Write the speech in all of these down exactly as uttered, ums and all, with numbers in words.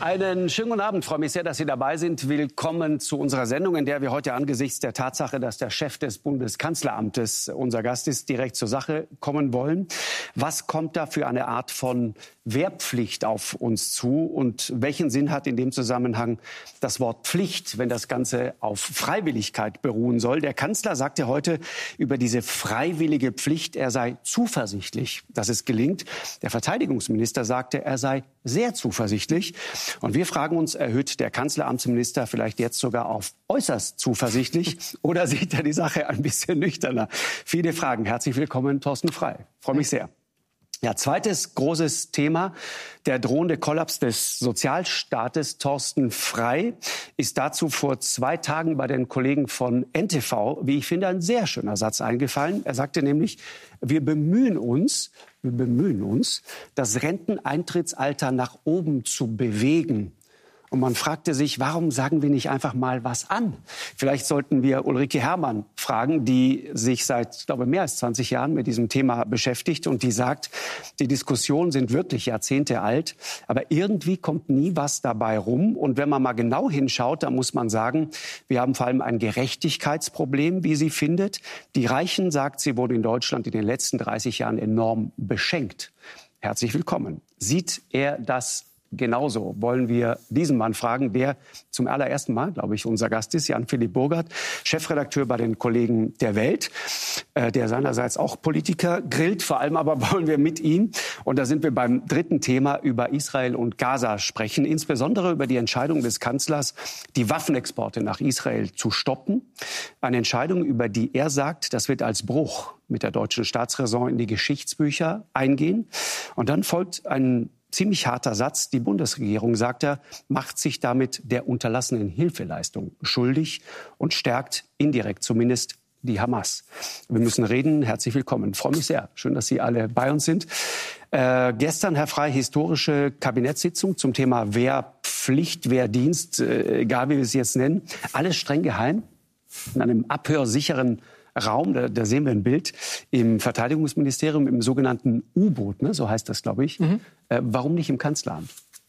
Einen schönen guten Abend. Ich freue mich sehr, dass Sie dabei sind. Willkommen zu unserer Sendung, in der wir heute angesichts der Tatsache, dass der Chef des Bundeskanzleramtes unser Gast ist, direkt zur Sache kommen wollen. Was kommt da für eine Art von Wehrpflicht auf uns zu? Und welchen Sinn hat in dem Zusammenhang das Wort Pflicht, wenn das Ganze auf Freiwilligkeit beruhen soll? Der Kanzler sagte heute über diese freiwillige Pflicht, er sei zuversichtlich, dass es gelingt. Der Verteidigungsminister sagte, er sei sehr zuversichtlich. Und wir fragen uns, erhöht der Kanzleramtsminister vielleicht jetzt sogar auf äußerst zuversichtlich oder sieht er die Sache ein bisschen nüchterner? Viele Fragen. Herzlich willkommen, Thorsten Frey. Freue mich sehr. Ja, zweites großes Thema, der drohende Kollaps des Sozialstaates. Thorsten Frey ist dazu vor zwei Tagen bei den Kollegen von N T V, wie ich finde, ein sehr schöner Satz eingefallen. Er sagte nämlich, wir bemühen uns, wir bemühen uns, das Renteneintrittsalter nach oben zu bewegen. Und man fragte sich, warum sagen wir nicht einfach mal was an? Vielleicht sollten wir Ulrike Herrmann fragen, die sich seit, ich glaube, mehr als zwanzig Jahren mit diesem Thema beschäftigt und die sagt, die Diskussionen sind wirklich Jahrzehnte alt, aber irgendwie kommt nie was dabei rum. Und wenn man mal genau hinschaut, dann muss man sagen, wir haben vor allem ein Gerechtigkeitsproblem, wie sie findet. Die Reichen, sagt sie, wurden in Deutschland in den letzten dreißig Jahren enorm beschenkt. Herzlich willkommen. Sieht er das genauso? Wollen wir diesen Mann fragen, der zum allerersten Mal, glaube ich, unser Gast ist, Jan-Philipp Burgert, Chefredakteur bei den Kollegen der Welt, äh, der seinerseits auch Politiker grillt. Vor allem aber wollen wir mit ihm, und da sind wir beim dritten Thema, über Israel und Gaza sprechen, insbesondere über die Entscheidung des Kanzlers, die Waffenexporte nach Israel zu stoppen. Eine Entscheidung, über die er sagt, das wird als Bruch mit der deutschen Staatsräson in die Geschichtsbücher eingehen. Und dann folgt ein ziemlich harter Satz. Die Bundesregierung, sagt er, macht sich damit der unterlassenen Hilfeleistung schuldig und stärkt indirekt zumindest die Hamas. Wir müssen reden. Herzlich willkommen. Ich freue mich sehr. Schön, dass Sie alle bei uns sind. Äh, gestern, Herr Frey, historische Kabinettssitzung zum Thema Wehrpflicht, Wehrdienst, äh, egal wie wir es jetzt nennen. Alles streng geheim, in einem abhörsicheren Raum, da, da sehen wir ein Bild, im Verteidigungsministerium, im sogenannten U-Boot, ne, so heißt das, glaube ich. Mhm. Äh, warum nicht im Kanzleramt?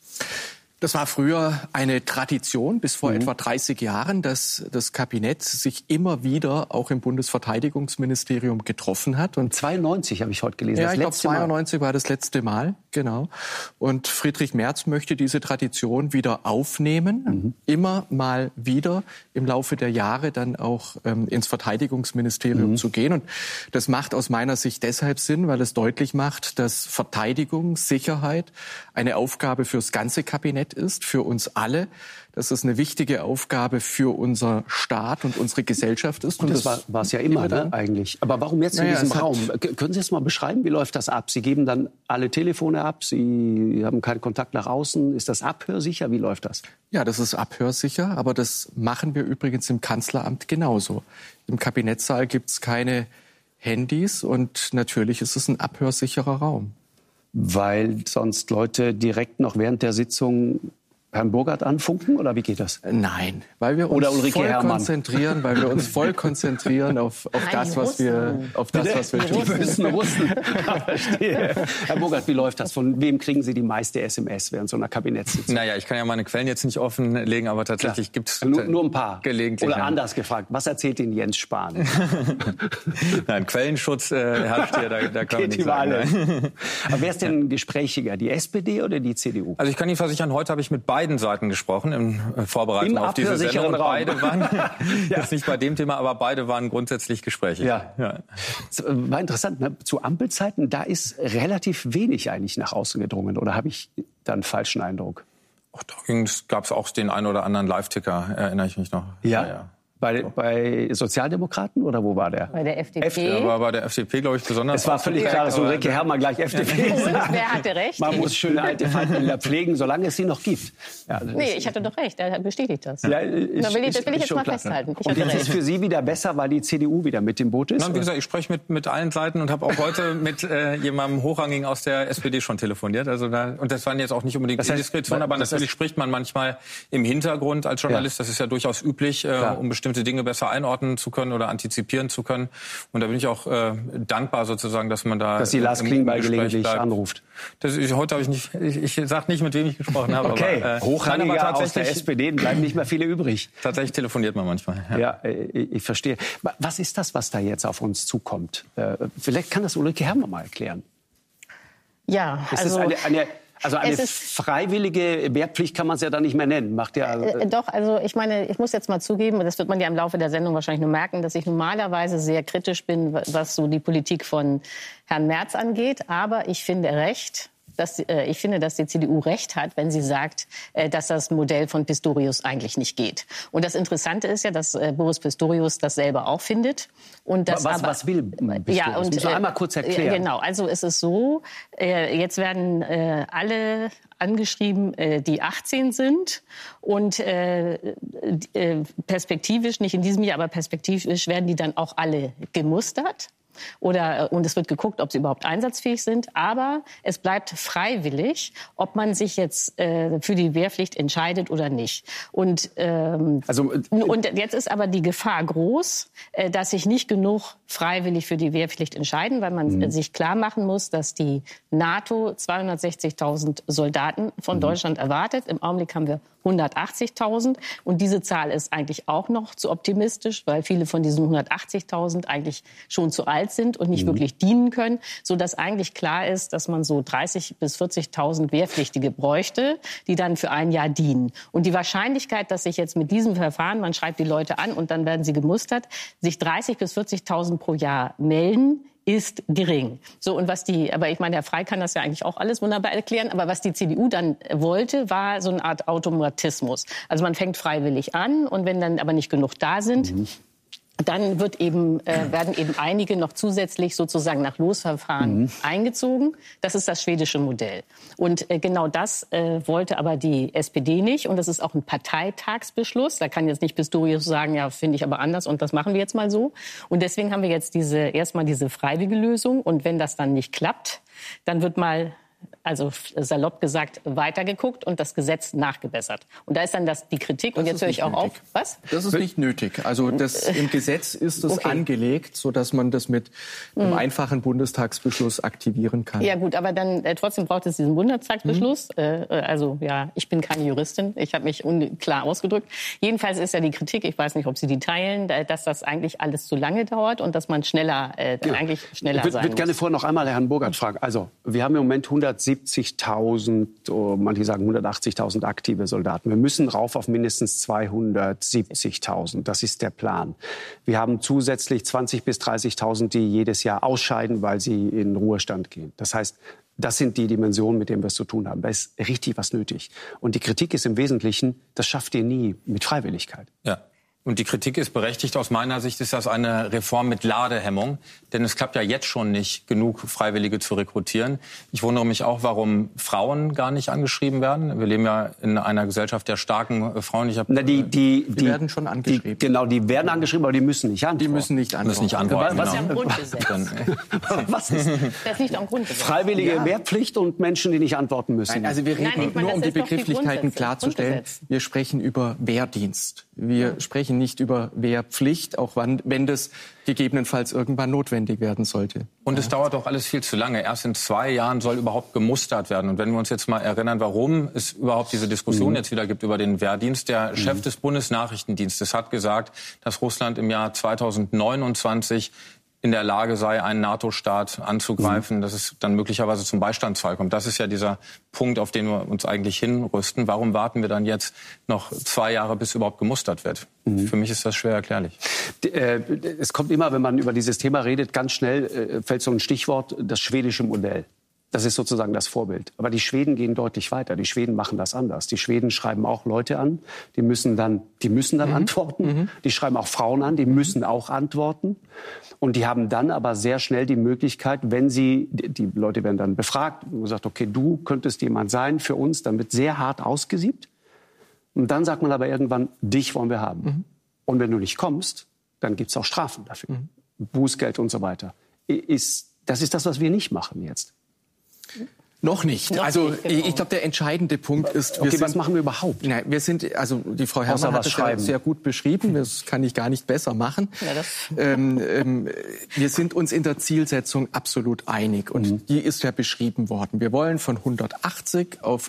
Das war früher eine Tradition, bis vor mhm. etwa dreißig Jahren, dass das Kabinett sich immer wieder auch im Bundesverteidigungsministerium getroffen hat. Und zweiundneunzig habe ich heute gelesen. Ja, ich glaube zweiundneunzig war das letzte Mal, genau. Und Friedrich Merz möchte diese Tradition wieder aufnehmen, mhm. immer mal wieder im Laufe der Jahre dann auch ähm, ins Verteidigungsministerium mhm. zu gehen. Und das macht aus meiner Sicht deshalb Sinn, weil es deutlich macht, dass Verteidigung, Sicherheit eine Aufgabe fürs ganze Kabinett ist, für uns alle, dass es eine wichtige Aufgabe für unser Staat und unsere Gesellschaft ist. Und, und das war es ja immer, ne, eigentlich. Aber warum jetzt in naja, diesem Raum? Können Sie das mal beschreiben? Wie läuft das ab? Sie geben dann alle Telefone ab, Sie haben keinen Kontakt nach außen. Ist das abhörsicher? Wie läuft das? Ja, das ist abhörsicher, aber das machen wir übrigens im Kanzleramt genauso. Im Kabinettssaal gibt es keine Handys und natürlich ist es ein abhörsicherer Raum. Weil sonst Leute direkt noch während der Sitzung Herrn Burgert anfunken, oder wie geht das? Nein, weil wir uns voll Herrmann. konzentrieren, weil wir uns voll konzentrieren auf, auf Nein, das, was wir, auf das, was wir tun. Die bösen Russen. Verstehe. Herr Burgert, wie läuft das? Von wem kriegen Sie die meiste S M S während so einer Kabinettssitzung? Naja, ich kann ja meine Quellen jetzt nicht offenlegen, aber tatsächlich gibt es nur, nur ein paar. Gelegentlich. Oder anders gefragt, was erzählt Ihnen Jens Spahn? Nein, Quellenschutz äh, herrscht hier, da, da kann man nicht sagen. Nein. Aber wer ist denn gesprächiger, die S P D oder die C D U? Also ich kann Ihnen versichern, heute habe ich mit beiden beiden Seiten gesprochen im Vorbereitung auf diese Sendung. Und beide waren, ja. jetzt nicht bei dem Thema, aber beide waren grundsätzlich gesprächig. Ja. Ja. War interessant, ne? Zu Ampelzeiten, da ist relativ wenig eigentlich nach außen gedrungen. Oder habe ich da einen falschen Eindruck? Ach, da gab es auch den einen oder anderen Live-Ticker, erinnere ich mich noch. Ja, ja. ja. Bei, bei Sozialdemokraten oder wo war der? Bei der F D P. F- der war bei der F D P, glaube ich, besonders. Es war völlig klar, dass Ulrike Herrmann gleich F D P ist. Und wer hatte recht? Man muss schöne alte Feindbilder pflegen, solange es sie noch gibt. Ja, nee, ich hatte doch recht. Er bestätigt das. Ja, ich, da will ich, das will ich jetzt mal klar. festhalten. Ich und jetzt recht. ist für Sie wieder besser, weil die C D U wieder mit im Boot ist? Nein, wie gesagt, ich spreche mit, mit allen Seiten und habe auch heute mit äh, jemandem Hochrangigen aus der S P D schon telefoniert. Also da, und das waren jetzt auch nicht unbedingt das heißt, Indiskretionen, aber natürlich heißt, spricht man manchmal im Hintergrund als Journalist. Ja. Das ist ja durchaus üblich, äh, um bestimmte bestimmte Dinge besser einordnen zu können oder antizipieren zu können. Und da bin ich auch äh, dankbar sozusagen, dass man da... Dass Sie Lars Klingbeil gelegentlich anruft. Das ist, heute habe ich nicht... Ich, ich sage nicht, mit wem ich gesprochen habe. Okay, aber, äh, Hochrangiger nein, aber aus der S P D, bleiben nicht mehr viele übrig. Tatsächlich telefoniert man manchmal. Ja, ja ich, ich verstehe. Was ist das, was da jetzt auf uns zukommt? Äh, vielleicht kann das Ulrike Herrmann mal erklären. Ja, ist also... Es eine, eine Also eine freiwillige Wehrpflicht kann man es ja dann nicht mehr nennen. Macht ja, äh, doch, also ich meine, ich muss jetzt mal zugeben, das wird man ja im Laufe der Sendung wahrscheinlich nur merken, dass ich normalerweise sehr kritisch bin, was so die Politik von Herrn Merz angeht. Aber ich finde recht, dass, äh, ich finde, dass die C D U recht hat, wenn sie sagt, äh, dass das Modell von Pistorius eigentlich nicht geht. Und das Interessante ist ja, dass äh, Boris Pistorius das selber auch findet. Und das was, aber, was will Pistorius? Ja, und, das muss man einmal kurz erklären. Äh, genau, also es ist so, äh, jetzt werden äh, alle angeschrieben, äh, die achtzehn sind und äh, äh, perspektivisch, nicht in diesem Jahr, aber perspektivisch werden die dann auch alle gemustert. Oder, und es wird geguckt, ob sie überhaupt einsatzfähig sind. Aber es bleibt freiwillig, ob man sich jetzt äh, für die Wehrpflicht entscheidet oder nicht. Und, ähm, also, äh, und jetzt ist aber die Gefahr groß, äh, dass sich nicht genug freiwillig für die Wehrpflicht entscheiden, weil man äh, sich klar machen muss, dass die NATO zweihundertsechzigtausend Soldaten von mhm. Deutschland erwartet. Im Augenblick haben wir hundertachtzigtausend. Und diese Zahl ist eigentlich auch noch zu optimistisch, weil viele von diesen hundertachtzigtausend eigentlich schon zu alt sind und nicht mhm. wirklich dienen können, sodass eigentlich klar ist, dass man so dreißigtausend bis vierzigtausend Wehrpflichtige bräuchte, die dann für ein Jahr dienen. Und die Wahrscheinlichkeit, dass sich jetzt mit diesem Verfahren, man schreibt die Leute an und dann werden sie gemustert, sich dreißigtausend bis vierzigtausend pro Jahr melden, ist gering. So, und was die, aber ich meine, Herr Frey kann das ja eigentlich auch alles wunderbar erklären, aber was die C D U dann wollte, war so eine Art Automatismus. Also man fängt freiwillig an und wenn dann aber nicht genug da sind, mhm. dann wird eben, äh, werden eben einige noch zusätzlich sozusagen nach Losverfahren mhm. eingezogen. Das ist das schwedische Modell. Und äh, genau das äh, wollte aber die S P D nicht. Und das ist auch ein Parteitagsbeschluss. Da kann jetzt nicht Pistorius sagen, ja, finde ich aber anders und das machen wir jetzt mal so. Und deswegen haben wir jetzt diese erstmal diese freiwillige Lösung. Und wenn das dann nicht klappt, dann wird mal, also salopp gesagt, weitergeguckt und das Gesetz nachgebessert. Und da ist dann das, die Kritik. Das und jetzt höre ich auch nötig. auf. Was? Das ist nicht nötig. Also das, im Gesetz ist es okay. angelegt, sodass man das mit einem mhm. einfachen Bundestagsbeschluss aktivieren kann. Ja gut, aber dann äh, trotzdem braucht es diesen Bundestagsbeschluss. Mhm. Äh, also ja, ich bin keine Juristin. Ich habe mich unklar ausgedrückt. Jedenfalls ist ja die Kritik, ich weiß nicht, ob Sie die teilen, dass das eigentlich alles zu lange dauert und dass man schneller, äh, ja. eigentlich schneller sein muss. Ich würde gerne vorher noch einmal Herrn Burkhardt fragen. Also wir haben im Moment hundertsiebzigtausend, oh, manche sagen hundertachtzigtausend aktive Soldaten. Wir müssen rauf auf mindestens zweihundertsiebzigtausend. Das ist der Plan. Wir haben zusätzlich zwanzigtausend bis dreißigtausend, die jedes Jahr ausscheiden, weil sie in Ruhestand gehen. Das heißt, das sind die Dimensionen, mit denen wir es zu tun haben. Da ist richtig was nötig. Und die Kritik ist im Wesentlichen, das schafft ihr nie mit Freiwilligkeit. Ja. Und die Kritik ist berechtigt. Aus meiner Sicht ist das eine Reform mit Ladehemmung. Denn es klappt ja jetzt schon nicht, genug Freiwillige zu rekrutieren. Ich wundere mich auch, warum Frauen gar nicht angeschrieben werden. Wir leben ja in einer Gesellschaft der starken Frauen. Ich hab, Na, die, die, die, die werden schon angeschrieben. Die, genau, die werden angeschrieben, aber die müssen nicht antworten. Die müssen nicht antworten. Müssen nicht antworten. Was ist genau. ja im Grundgesetz. Was ist das liegt am Grundgesetz. Freiwillige ja. Wehrpflicht und Menschen, die nicht antworten müssen. Nein, also wir reden Nein, ich meine, nur, um die Begrifflichkeiten die klarzustellen. Wir sprechen über Wehrdienst. Wir ja. sprechen nicht über Wehrpflicht, auch wann, wenn das gegebenenfalls irgendwann notwendig werden sollte. Und es ja. dauert doch alles viel zu lange. Erst in zwei Jahren soll überhaupt gemustert werden. Und wenn wir uns jetzt mal erinnern, warum es überhaupt diese Diskussion mhm. jetzt wieder gibt über den Wehrdienst. Der mhm. Chef des Bundesnachrichtendienstes hat gesagt, dass Russland im Jahr zweitausendneunundzwanzig in der Lage sei, einen NATO-Staat anzugreifen, mhm. dass es dann möglicherweise zum Beistandsfall kommt. Das ist ja dieser Punkt, auf den wir uns eigentlich hinrüsten. Warum warten wir dann jetzt noch zwei Jahre, bis überhaupt gemustert wird? Mhm. Für mich ist das schwer erklärlich. Es kommt immer, wenn man über dieses Thema redet, ganz schnell fällt so ein Stichwort, das schwedische Modell. Das ist sozusagen das Vorbild. Aber die Schweden gehen deutlich weiter. Die Schweden machen das anders. Die Schweden schreiben auch Leute an, die müssen dann, die müssen dann mhm. antworten. Mhm. Die schreiben auch Frauen an, die müssen auch antworten. Und die haben dann aber sehr schnell die Möglichkeit, wenn sie, die Leute werden dann befragt und gesagt, okay, du könntest jemand sein für uns, dann wird sehr hart ausgesiebt. Und dann sagt man aber irgendwann, dich wollen wir haben. Mhm. Und wenn du nicht kommst, dann gibt es auch Strafen dafür. Mhm. Bußgeld und so weiter. Ist, das ist das, was wir nicht machen jetzt. Noch nicht. Noch also nicht, genau. ich glaube, der entscheidende Punkt ist, wir okay, sind, was machen wir überhaupt? Na, wir sind, also die Frau Herrmann hat es ja sehr gut beschrieben. Das kann ich gar nicht besser machen. Ja, das ähm, ähm, wir sind uns in der Zielsetzung absolut einig und mhm. die ist ja beschrieben worden. Wir wollen von hundertachtzig auf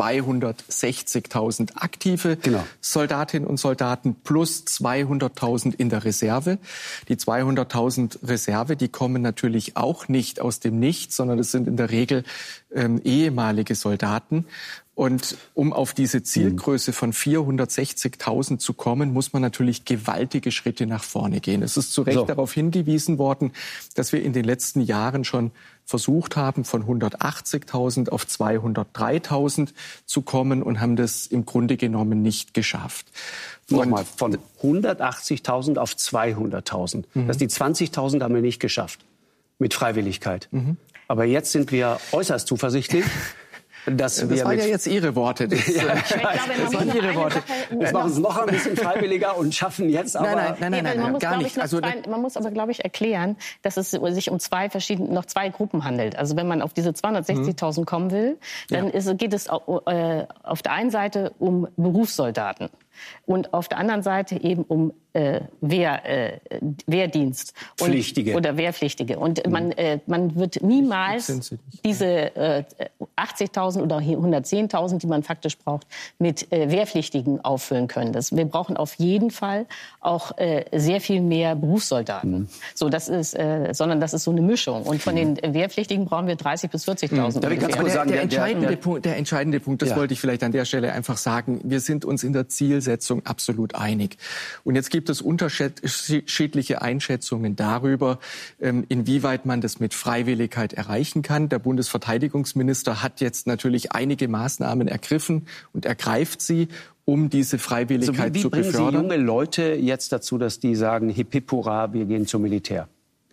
zweihundertsechzigtausend aktive genau. Soldatinnen und Soldaten plus zweihunderttausend in der Reserve. Die zweihunderttausend Reserve, die kommen natürlich auch nicht aus dem Nichts, sondern es sind in der Regel ähm, ehemalige Soldaten. Und um auf diese Zielgröße von vierhundertsechzigtausend zu kommen, muss man natürlich gewaltige Schritte nach vorne gehen. Es ist zu Recht so. darauf hingewiesen worden, dass wir in den letzten Jahren schon versucht haben, von hundertachtzigtausend auf zweihundertdreitausend zu kommen und haben das im Grunde genommen nicht geschafft. Nochmal, von hundertachtzigtausend auf zweihunderttausend. Mhm. Das die zwanzigtausend haben wir nicht geschafft mit Freiwilligkeit. Mhm. Aber jetzt sind wir äußerst zuversichtlich. Dass das wir waren ja jetzt Ihre Worte. Das, ja, ich glaube, das waren Ihre Worte. Wir machen es noch ein bisschen freiwilliger und schaffen jetzt aber... Nein, nein, nein, nein, nein, man muss, gar nicht. Also, zwei, man muss aber, glaube ich, erklären, dass es sich um zwei verschiedene, noch zwei Gruppen handelt. Also wenn man auf diese zweihundertsechzigtausend kommen will, dann ja. ist, geht es auf, äh, auf der einen Seite um Berufssoldaten. Und auf der anderen Seite eben um äh, Wehr, äh, Wehrdienst und, Pflichtige. oder Wehrpflichtige. Und mhm. man, äh, man wird niemals diese äh, achtzigtausend oder hundertzehntausend, die man faktisch braucht, mit äh, Wehrpflichtigen auffüllen können. Das, wir brauchen auf jeden Fall auch äh, sehr viel mehr Berufssoldaten. Mhm. So, das ist, äh, sondern das ist so eine Mischung. Und von mhm. den Wehrpflichtigen brauchen wir dreißigtausend bis vierzigtausend. Mhm. Der, der, der, entscheidende der, der, Punkt, der entscheidende Punkt, das ja. wollte ich vielleicht an der Stelle einfach sagen, wir sind uns in der Zielsetzung absolut einig. Und jetzt gibt es unterschiedliche Einschätzungen darüber, inwieweit man das mit Freiwilligkeit erreichen kann. Der Bundesverteidigungsminister hat jetzt natürlich einige Maßnahmen ergriffen und ergreift sie, um diese Freiwilligkeit also wie, wie zu befördern. Wie bringen Sie junge Leute jetzt dazu, dass die sagen, hip hip hurra, wir gehen zum Militär?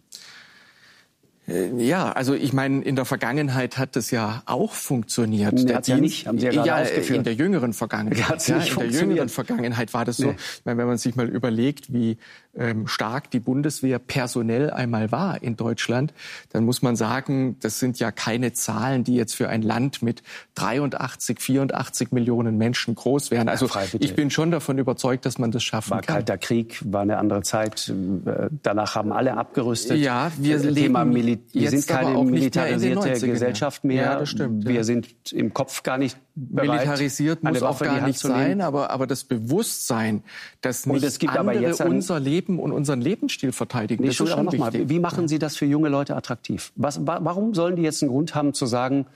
Ja, also ich meine, in der Vergangenheit hat das ja auch funktioniert. Nee, hat's ja nicht, haben Sie ja gerade ja, ausgeführt. In der jüngeren Vergangenheit. Hat's ja, nicht in der jüngeren Vergangenheit war das so. Nee. Ich meine, wenn man sich mal überlegt, wie ähm, stark die Bundeswehr personell einmal war in Deutschland, dann muss man sagen, das sind ja keine Zahlen, die jetzt für ein Land mit dreiundachtzig, vierundachtzig Millionen Menschen groß wären. Also ja, ich bin schon davon überzeugt, dass man das schaffen war kann. War Kalter Krieg, war eine andere Zeit. Danach haben alle abgerüstet. Ja, wir das leben Thema Mil wir jetzt sind keine militarisierte mehr Gesellschaft mehr. Ja, das stimmt. Wir ja. sind im Kopf gar nicht bereit, militarisiert muss auch gar nicht sein, aber, aber das Bewusstsein, dass nicht es gibt andere aber jetzt unser Leben und unseren Lebensstil verteidigen, nee, das ist schon wichtig. Mal, wie machen Sie das für junge Leute attraktiv? Was, warum sollen die jetzt einen Grund haben zu sagen,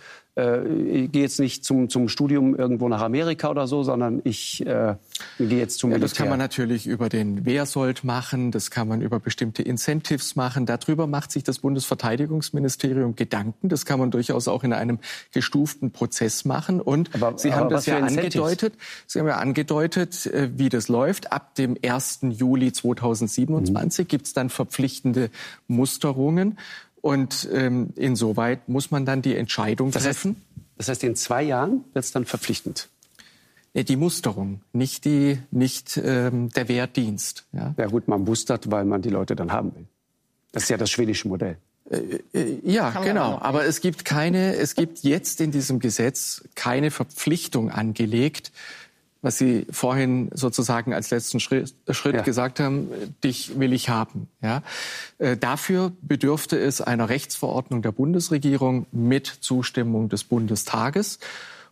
äh, ich gehe jetzt nicht zum, zum Studium irgendwo nach Amerika oder so, sondern ich äh, gehe jetzt zum ja, Militär? Das kann man natürlich über den Wehrsold machen, das kann man über bestimmte Incentives machen. Darüber macht sich das Bundesverteidigungsministerium Gedanken. Das kann man durchaus auch in einem gestuften Prozess machen. Und aber, Sie haben das ja angedeutet, Sie haben ja angedeutet, wie das läuft. Ab dem ersten Juli zweitausendsiebenundzwanzig mhm. gibt es dann verpflichtende Musterungen. Und ähm, insoweit muss man dann die Entscheidung das treffen. Heißt, das heißt, in zwei Jahren wird es dann verpflichtend? Die Musterung, nicht, die, nicht ähm, der Wehrdienst. Ja? Ja gut, man mustert, weil man die Leute dann haben will. Das ist ja das schwedische Modell. Äh, äh, ja, genau. Aber es gibt keine, es gibt jetzt in diesem Gesetz keine Verpflichtung angelegt, was Sie vorhin sozusagen als letzten Schritt, Schritt ja. gesagt haben, dich will ich haben. Ja? Äh, dafür bedürfte es einer Rechtsverordnung der Bundesregierung mit Zustimmung des Bundestages.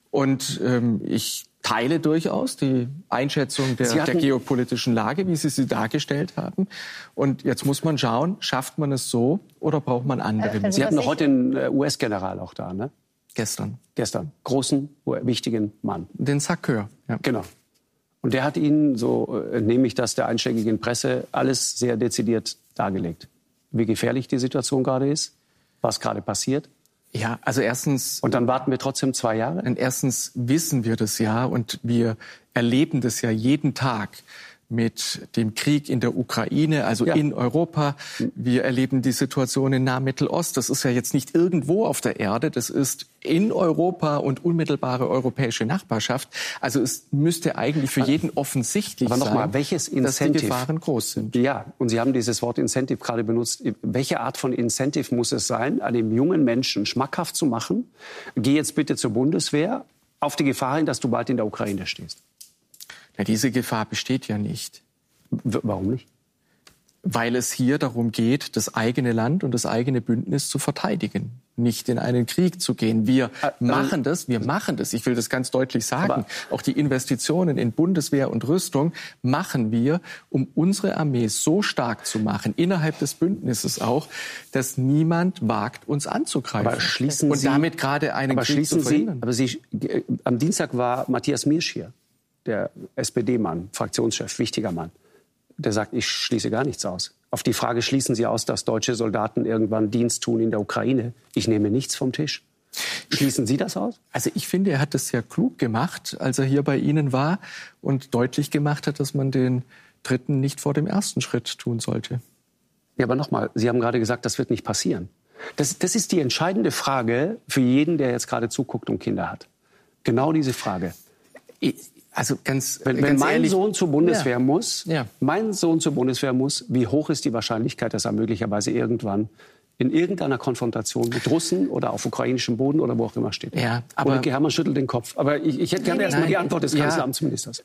Und ähm, ich teile durchaus die Einschätzung der, der geopolitischen Lage, wie Sie sie dargestellt haben. Und jetzt muss man schauen, schafft man es so oder braucht man andere? Also Sie hatten heute einen U S-General auch da, ne? Gestern. Gestern. Großen, wichtigen Mann. Den Sackeur. Ja. Genau. Und der hat Ihnen, so entnehme ich das der einschlägigen Presse, alles sehr dezidiert dargelegt. Wie gefährlich die Situation gerade ist, was gerade passiert. Ja, also erstens... Und dann warten wir trotzdem zwei Jahre? Und erstens wissen wir das ja und wir erleben das ja jeden Tag, mit dem Krieg in der Ukraine, also ja. in Europa. Wir erleben die Situation in Nahe-Mittelost. Das ist ja jetzt nicht irgendwo auf der Erde, das ist in Europa und unmittelbare europäische Nachbarschaft. Also es müsste eigentlich für jeden offensichtlich Aber noch mal, sein, welches Incentive, dass die Gefahren groß sind. Ja, und Sie haben dieses Wort Incentive gerade benutzt. Welche Art von Incentive muss es sein, einem jungen Menschen schmackhaft zu machen, geh jetzt bitte zur Bundeswehr, auf die Gefahr hin, dass du bald in der Ukraine stehst? Ja, diese Gefahr besteht ja nicht. W- warum nicht? Weil es hier darum geht, das eigene Land und das eigene Bündnis zu verteidigen, nicht in einen Krieg zu gehen. Wir äh, machen das, wir machen das, ich will das ganz deutlich sagen, aber auch die Investitionen in Bundeswehr und Rüstung machen wir, um unsere Armee so stark zu machen, innerhalb des Bündnisses auch, dass niemand wagt, uns anzugreifen. Aber schließen und Sie, damit gerade einen aber Krieg zu verhindern. Sie, aber Sie, äh, am Dienstag war Matthias Miersch hier, der S P D-Mann, Fraktionschef, wichtiger Mann. Der sagt, ich schließe gar nichts aus. Auf die Frage, schließen Sie aus, dass deutsche Soldaten irgendwann Dienst tun in der Ukraine? Ich nehme nichts vom Tisch. Schließen Sie das aus? Also ich finde, er hat das sehr klug gemacht, als er hier bei Ihnen war und deutlich gemacht hat, dass man den dritten nicht vor dem ersten Schritt tun sollte. Ja, aber nochmal, Sie haben gerade gesagt, das wird nicht passieren. Das, das ist die entscheidende Frage für jeden, der jetzt gerade zuguckt und Kinder hat. Genau diese Frage. Ich, Also ganz, wenn, wenn ganz mein ehrlich, Sohn zur Bundeswehr ja. muss, ja. mein Sohn zur Bundeswehr muss, wie hoch ist die Wahrscheinlichkeit, dass er möglicherweise irgendwann in irgendeiner Konfrontation mit Russen oder auf ukrainischem Boden oder wo auch immer steht? Ja, aber Ulrike Herrmann schüttelt den Kopf. Aber ich, ich hätte gerne erst mal die Antwort des Kanzleramtsministers.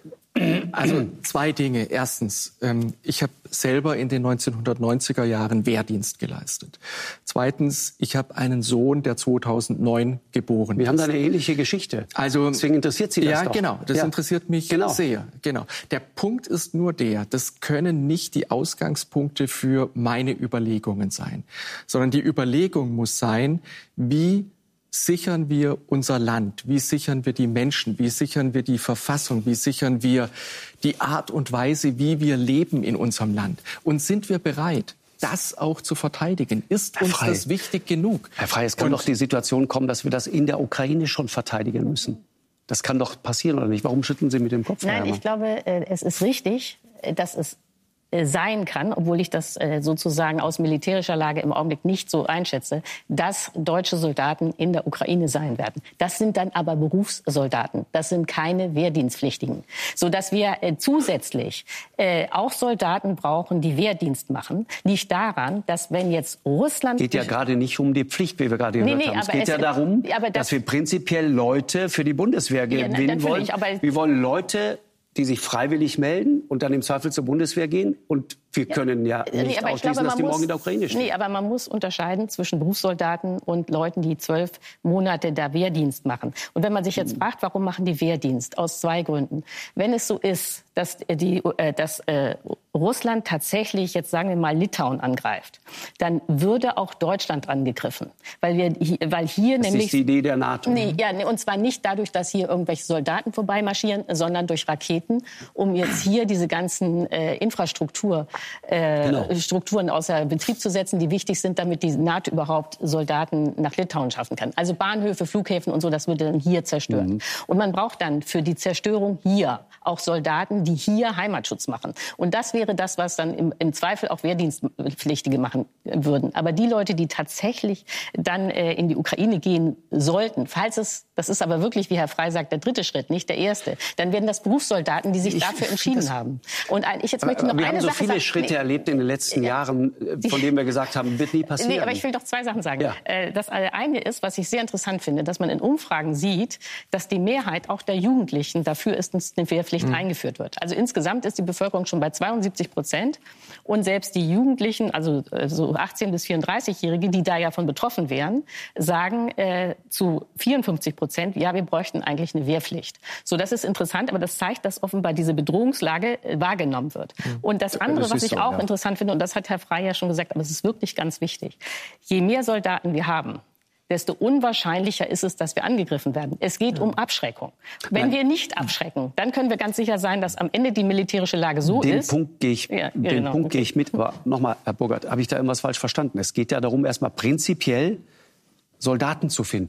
Also zwei Dinge. Erstens, ähm, ich habe selber in den neunzehnhundertneunziger Jahren Wehrdienst geleistet. Zweitens, ich habe einen Sohn, der zweitausendneun geboren ist. Wir haben da eine ähnliche Geschichte. Also, deswegen interessiert Sie das ja, doch. Genau, das ja. interessiert mich genau. sehr. Genau. Der Punkt ist nur der, das können nicht die Ausgangspunkte für meine Überlegungen sein, sondern die Überlegung muss sein, wie sichern wir unser Land? Wie sichern wir die Menschen? Wie sichern wir die Verfassung? Wie sichern wir die Art und Weise, wie wir leben in unserem Land? Und sind wir bereit, das auch zu verteidigen? Ist uns das wichtig genug? Herr Frey, es kann und doch die Situation kommen, dass wir das in der Ukraine schon verteidigen müssen. Das kann doch passieren, oder nicht? Warum schütteln Sie mit dem Kopf? Nein, ich glaube, es ist richtig, dass es sein kann, obwohl ich das sozusagen aus militärischer Lage im Augenblick nicht so einschätze, dass deutsche Soldaten in der Ukraine sein werden. Das sind dann aber Berufssoldaten. Das sind keine Wehrdienstpflichtigen. Sodass wir zusätzlich auch Soldaten brauchen, die Wehrdienst machen, liegt daran, dass wenn jetzt Russland... Es geht ja gerade nicht um die Pflicht, wie wir gerade gehört nee, nee, haben. Es aber geht es, ja darum, das, dass wir prinzipiell Leute für die Bundeswehr gewinnen ja, wollen. Aber wir wollen Leute, die sich freiwillig melden und dann im Zweifel zur Bundeswehr gehen. Und wir können ja, ja nicht nee, ausschließen, glaube, dass die muss, morgen in der Ukraine stehen. Nee, aber man muss unterscheiden zwischen Berufssoldaten und Leuten, die zwölf Monate da Wehrdienst machen. Und wenn man sich jetzt fragt, warum machen die Wehrdienst? Aus zwei Gründen. Wenn es so ist, dass, die, äh, dass äh, Russland tatsächlich, jetzt sagen wir mal, Litauen angreift, dann würde auch Deutschland angegriffen. Weil, wir, weil hier das nämlich... Das ist die Idee der NATO. Nee, ja, nee, und zwar nicht dadurch, dass hier irgendwelche Soldaten vorbeimarschieren, sondern durch Raketen, um jetzt hier diese ganzen äh, Infrastruktur Äh, genau. Strukturen außer Betrieb zu setzen, die wichtig sind, damit die NATO überhaupt Soldaten nach Litauen schaffen kann. Also Bahnhöfe, Flughäfen und so, das würde dann hier zerstört. Mhm. Und man braucht dann für die Zerstörung hier auch Soldaten, die hier Heimatschutz machen. Und das wäre das, was dann im, im Zweifel auch Wehrdienstpflichtige machen würden. Aber die Leute, die tatsächlich dann äh, in die Ukraine gehen sollten, falls es, das ist aber wirklich, wie Herr Frey sagt, der dritte Schritt, nicht der erste, dann werden das Berufssoldaten, die sich ich, dafür entschieden haben. Und ein, ich jetzt möchte noch wir eine haben so Sache viele sagen. Schritte nee. erlebt in den letzten Jahren, von denen wir gesagt haben, wird nie passieren. Nee, aber ich will doch zwei Sachen sagen. Ja. Das eine ist, was ich sehr interessant finde, dass man in Umfragen sieht, dass die Mehrheit auch der Jugendlichen dafür ist, dass eine Wehrpflicht mhm. eingeführt wird. Also insgesamt ist die Bevölkerung schon bei zweiundsiebzig Prozent. Und selbst die Jugendlichen, also so achtzehn- bis vierunddreißigjährige, die da ja von betroffen wären, sagen äh, zu vierundfünfzig Prozent, ja, wir bräuchten eigentlich eine Wehrpflicht. So, das ist interessant, aber das zeigt, dass offenbar diese Bedrohungslage äh, wahrgenommen wird. Mhm. Und das andere, das was ich so, auch ja. interessant finde, und das hat Herr Frey ja schon gesagt, aber es ist wirklich ganz wichtig, je mehr Soldaten wir haben, desto unwahrscheinlicher ist es, dass wir angegriffen werden. Es geht ja. um Abschreckung. Wenn Nein. wir nicht abschrecken, dann können wir ganz sicher sein, dass am Ende die militärische Lage so den ist. Punkt gehe ich, ja, den genau. Punkt okay. gehe ich mit. Aber nochmal, Herr Burgert, habe ich da irgendwas falsch verstanden? Es geht ja darum, erstmal prinzipiell Soldaten zu finden.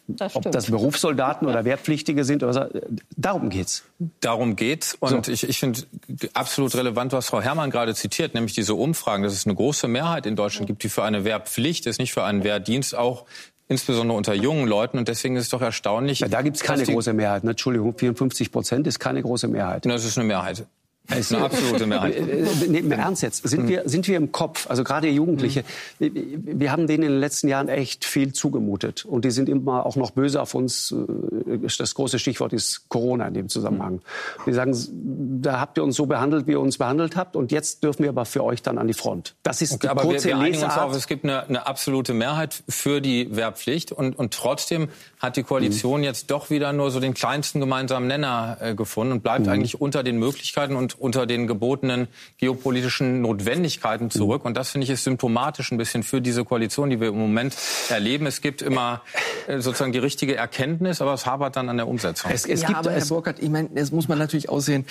Das ob das Berufssoldaten oder Wehrpflichtige sind. Oder so. Darum geht's. Darum geht's. Und so. ich, ich finde absolut relevant, was Frau Herrmann gerade zitiert, nämlich diese Umfragen, dass es eine große Mehrheit in Deutschland gibt, die für eine Wehrpflicht ist, nicht für einen Wehrdienst, auch insbesondere unter jungen Leuten. Und deswegen ist es doch erstaunlich. Ja, da gibt's keine die, große Mehrheit. Ne? Entschuldigung, vierundfünfzig Prozent ist keine große Mehrheit. Das ist eine Mehrheit. Das ist eine absolute Mehrheit. Nee, im Ernst jetzt. Sind wir, sind wir im Kopf, also gerade Jugendliche, wir haben denen in den letzten Jahren echt viel zugemutet. Und die sind immer auch noch böse auf uns. Das große Stichwort ist Corona in dem Zusammenhang. Die sagen, da habt ihr uns so behandelt, wie ihr uns behandelt habt. Und jetzt dürfen wir aber für euch dann an die Front. Das ist okay, die aber kurze wir, wir einigen uns Lesart. auf, es gibt eine, eine absolute Mehrheit für die Wehrpflicht. Und, und trotzdem hat die Koalition mhm. jetzt doch wieder nur so den kleinsten gemeinsamen Nenner äh, gefunden und bleibt mhm. eigentlich unter den Möglichkeiten und unter den gebotenen geopolitischen Notwendigkeiten zurück. Und das, finde ich, ist symptomatisch ein bisschen für diese Koalition, die wir im Moment erleben. Es gibt immer äh, sozusagen die richtige Erkenntnis, aber es hapert dann an der Umsetzung. Es, es ja, gibt, aber Herr Burkhardt, ich meine, das muss man natürlich aussehen.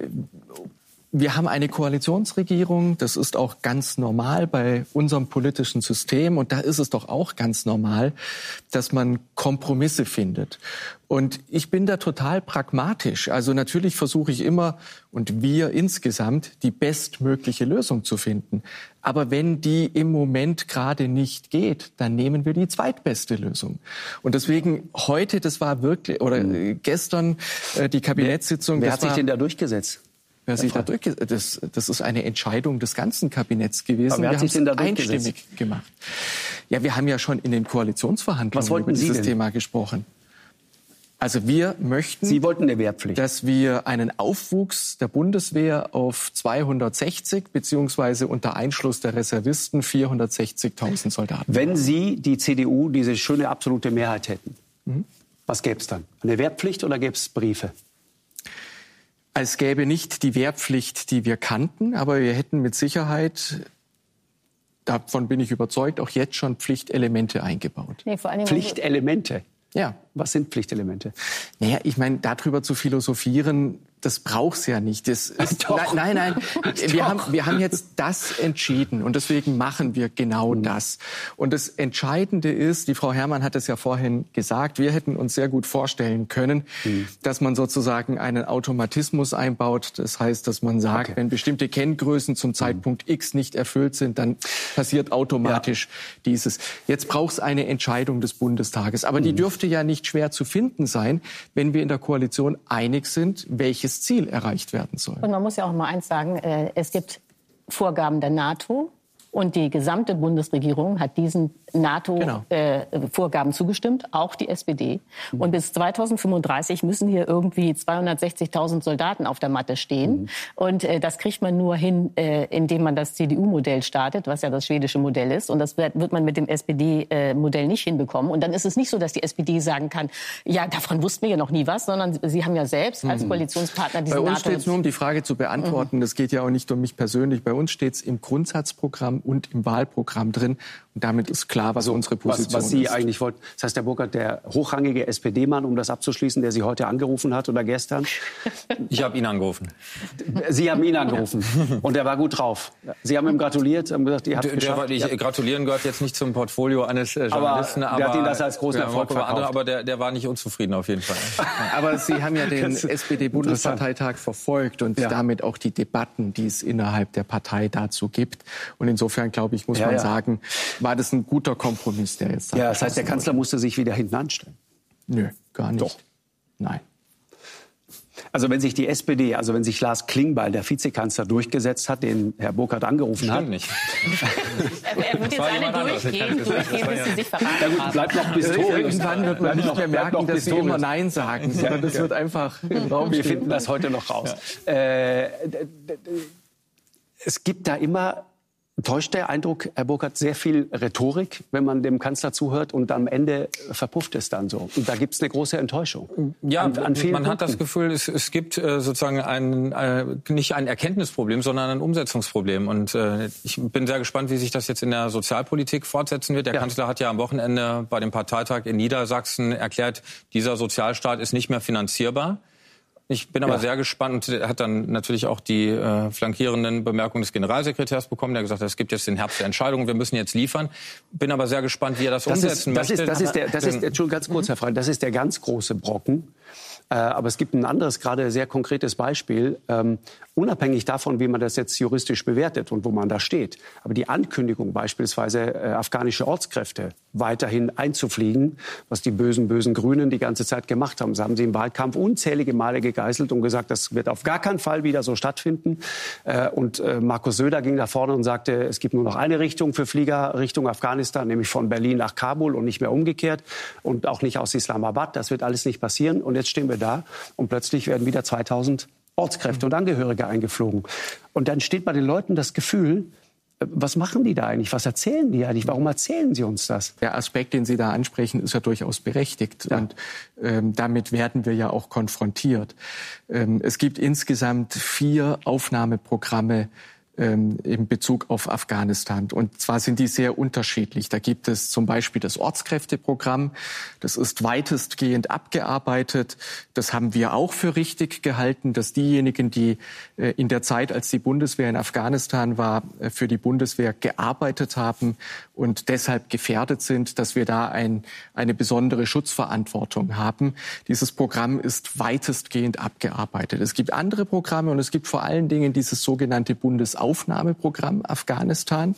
Wir haben eine Koalitionsregierung, das ist auch ganz normal bei unserem politischen System. Und da ist es doch auch ganz normal, dass man Kompromisse findet. Und ich bin da total pragmatisch. Also natürlich versuche ich immer, und wir insgesamt, die bestmögliche Lösung zu finden. Aber wenn die im Moment gerade nicht geht, dann nehmen wir die zweitbeste Lösung. Und deswegen heute, das war wirklich, oder gestern äh, die Kabinettssitzung. Wer das hat sich war, denn da durchgesetzt? Wer sich da durchge- das, das ist eine Entscheidung des ganzen Kabinetts gewesen. Aber wer hat wir sich denn da haben es einstimmig gemacht. Ja, wir haben ja schon in den Koalitionsverhandlungen über dieses denn? Thema gesprochen. Also wir möchten, Sie wollten eine Wehrpflicht, dass wir einen Aufwuchs der Bundeswehr auf zweihundertsechzig beziehungsweise unter Einschluss der Reservisten vierhundertsechzigtausend Soldaten. Wenn Sie, die C D U, diese schöne absolute Mehrheit hätten, mhm. was gäbe es dann? Eine Wehrpflicht oder gäbe es Briefe? Es gäbe nicht die Wehrpflicht, die wir kannten, aber wir hätten mit Sicherheit, davon bin ich überzeugt, auch jetzt schon Pflichtelemente eingebaut. Nee, vor allem Pflichtelemente? Ja. Was sind Pflichtelemente? Naja, ich meine, darüber zu philosophieren, das braucht's ja nicht. Das ist, Doch. Nein, nein, nein. Wir haben, wir haben jetzt das entschieden und deswegen machen wir genau mhm. das. Und das Entscheidende ist, die Frau Herrmann hat es ja vorhin gesagt, wir hätten uns sehr gut vorstellen können, mhm. dass man sozusagen einen Automatismus einbaut. Das heißt, dass man sagt, okay. wenn bestimmte Kenngrößen zum Zeitpunkt mhm. X nicht erfüllt sind, dann passiert automatisch ja. dieses. Jetzt braucht's eine Entscheidung des Bundestages. Aber mhm. die dürfte ja nicht schwer zu finden sein, wenn wir in der Koalition einig sind, welches Ziel erreicht werden soll. Und man muss ja auch mal eins sagen, äh, es gibt Vorgaben der NATO und die gesamte Bundesregierung hat diesen NATO-Vorgaben genau. äh, zugestimmt, auch die S P D. Mhm. Und bis zweitausendfünfunddreißig müssen hier irgendwie zweihundertsechzigtausend Soldaten auf der Matte stehen. Mhm. Und äh, das kriegt man nur hin, äh, indem man das C D U-Modell startet, was ja das schwedische Modell ist. Und das wird, wird man mit dem S P D-Modell nicht hinbekommen. Und dann ist es nicht so, dass die S P D sagen kann, ja, davon wussten wir ja noch nie was, sondern sie haben ja selbst als mhm. Koalitionspartner diese NATO... Bei uns NATO steht es nur, um die Frage zu beantworten. Mhm. Das geht ja auch nicht um mich persönlich. Bei uns steht es im Grundsatzprogramm und im Wahlprogramm drin. Und damit ist klar, was also, unsere Position was, was Sie ist. eigentlich wollten. Das heißt, Herr Burkhardt, der hochrangige S P D-Mann, um das abzuschließen, der Sie heute angerufen hat oder gestern? Ich habe ihn angerufen. Sie haben ihn angerufen und er war gut drauf. Sie haben ihm gratuliert, haben gesagt, ihr habt es geschafft. Ich, gratulieren gehört jetzt nicht zum Portfolio eines äh, Journalisten. Aber der hat Ihnen das als großen Erfolg verkauft. Andere, aber der, der war nicht unzufrieden auf jeden Fall. Aber Sie haben ja den S P D-Bundesparteitag verfolgt und ja. damit auch die Debatten, die es innerhalb der Partei dazu gibt. Und insofern, glaube ich, muss ja, man ja. sagen, war das ein guter Kompromiss, der jetzt... Ja, das heißt, der Kanzler musste sich wieder hinten anstellen. Nö, gar nicht. Doch. Nein. Also wenn sich die S P D, also wenn sich Lars Klingbeil, der Vizekanzler, durchgesetzt hat, den Herr Burkhardt angerufen Stimmt hat... nicht. Er wird jetzt alle durchgehen, durchgehen, bis sie sich verraten ja, gut, haben. bleibt noch Pistolen. Irgendwann wird man nicht mehr merken, dass sie immer Nein sagen, sondern das wird einfach im Raum Wir stehen. finden das heute noch raus. Ja. Äh, es gibt da immer... Täuscht der Eindruck, Herr Burkhardt, sehr viel Rhetorik, wenn man dem Kanzler zuhört und am Ende verpufft es dann so. Und da gibt es eine große Enttäuschung. Ja, an, an vielen man Punkten. hat das Gefühl, es, es gibt äh, sozusagen ein, äh, nicht ein Erkenntnisproblem, sondern ein Umsetzungsproblem. Und äh, ich bin sehr gespannt, wie sich das jetzt in der Sozialpolitik fortsetzen wird. Der ja. Kanzler hat ja am Wochenende bei dem Parteitag in Niedersachsen erklärt, dieser Sozialstaat ist nicht mehr finanzierbar. Ich bin aber ja. sehr gespannt. Er hat dann natürlich auch die äh, flankierenden Bemerkungen des Generalsekretärs bekommen, der gesagt hat, es gibt jetzt den Herbst der Entscheidungen, wir müssen jetzt liefern. Bin aber sehr gespannt, wie er das, das umsetzen ist, das möchte. Ist, das ist der, das ist, Entschuldigung, ganz kurz, Herr Frey, das ist der ganz große Brocken. Äh, aber es gibt ein anderes, gerade sehr konkretes Beispiel, ähm, unabhängig davon, wie man das jetzt juristisch bewertet und wo man da steht. Aber die Ankündigung beispielsweise, äh, afghanische Ortskräfte weiterhin einzufliegen, was die bösen, bösen Grünen die ganze Zeit gemacht haben. Das haben sie im Wahlkampf unzählige Male gegeißelt und gesagt, das wird auf gar keinen Fall wieder so stattfinden. Äh, und äh, Markus Söder ging da vorne und sagte, es gibt nur noch eine Richtung für Flieger Richtung Afghanistan, nämlich von Berlin nach Kabul und nicht mehr umgekehrt und auch nicht aus Islamabad. Das wird alles nicht passieren. Und jetzt stehen wir da und plötzlich werden wieder zweitausend Ortskräfte und Angehörige eingeflogen. Und dann steht bei den Leuten das Gefühl, was machen die da eigentlich? Was erzählen die eigentlich? Warum erzählen sie uns das? Der Aspekt, den Sie da ansprechen, ist ja durchaus berechtigt. Ja. Und ähm, damit werden wir ja auch konfrontiert. Ähm, es gibt insgesamt vier Aufnahmeprogramme ähm, in Bezug auf Afghanistan. Und zwar sind die sehr unterschiedlich. Da gibt es zum Beispiel das Ortskräfteprogramm. Das ist weitestgehend abgearbeitet. Das haben wir auch für richtig gehalten, dass diejenigen, die äh, in der Zeit, als die Bundeswehr in Afghanistan war, äh, für die Bundeswehr gearbeitet haben und deshalb gefährdet sind, dass wir da ein, eine besondere Schutzverantwortung haben. Dieses Programm ist weitestgehend abgearbeitet. Es gibt andere Programme und es gibt vor allen Dingen dieses sogenannte Bundesaufnahmeprogramm Afghanistan,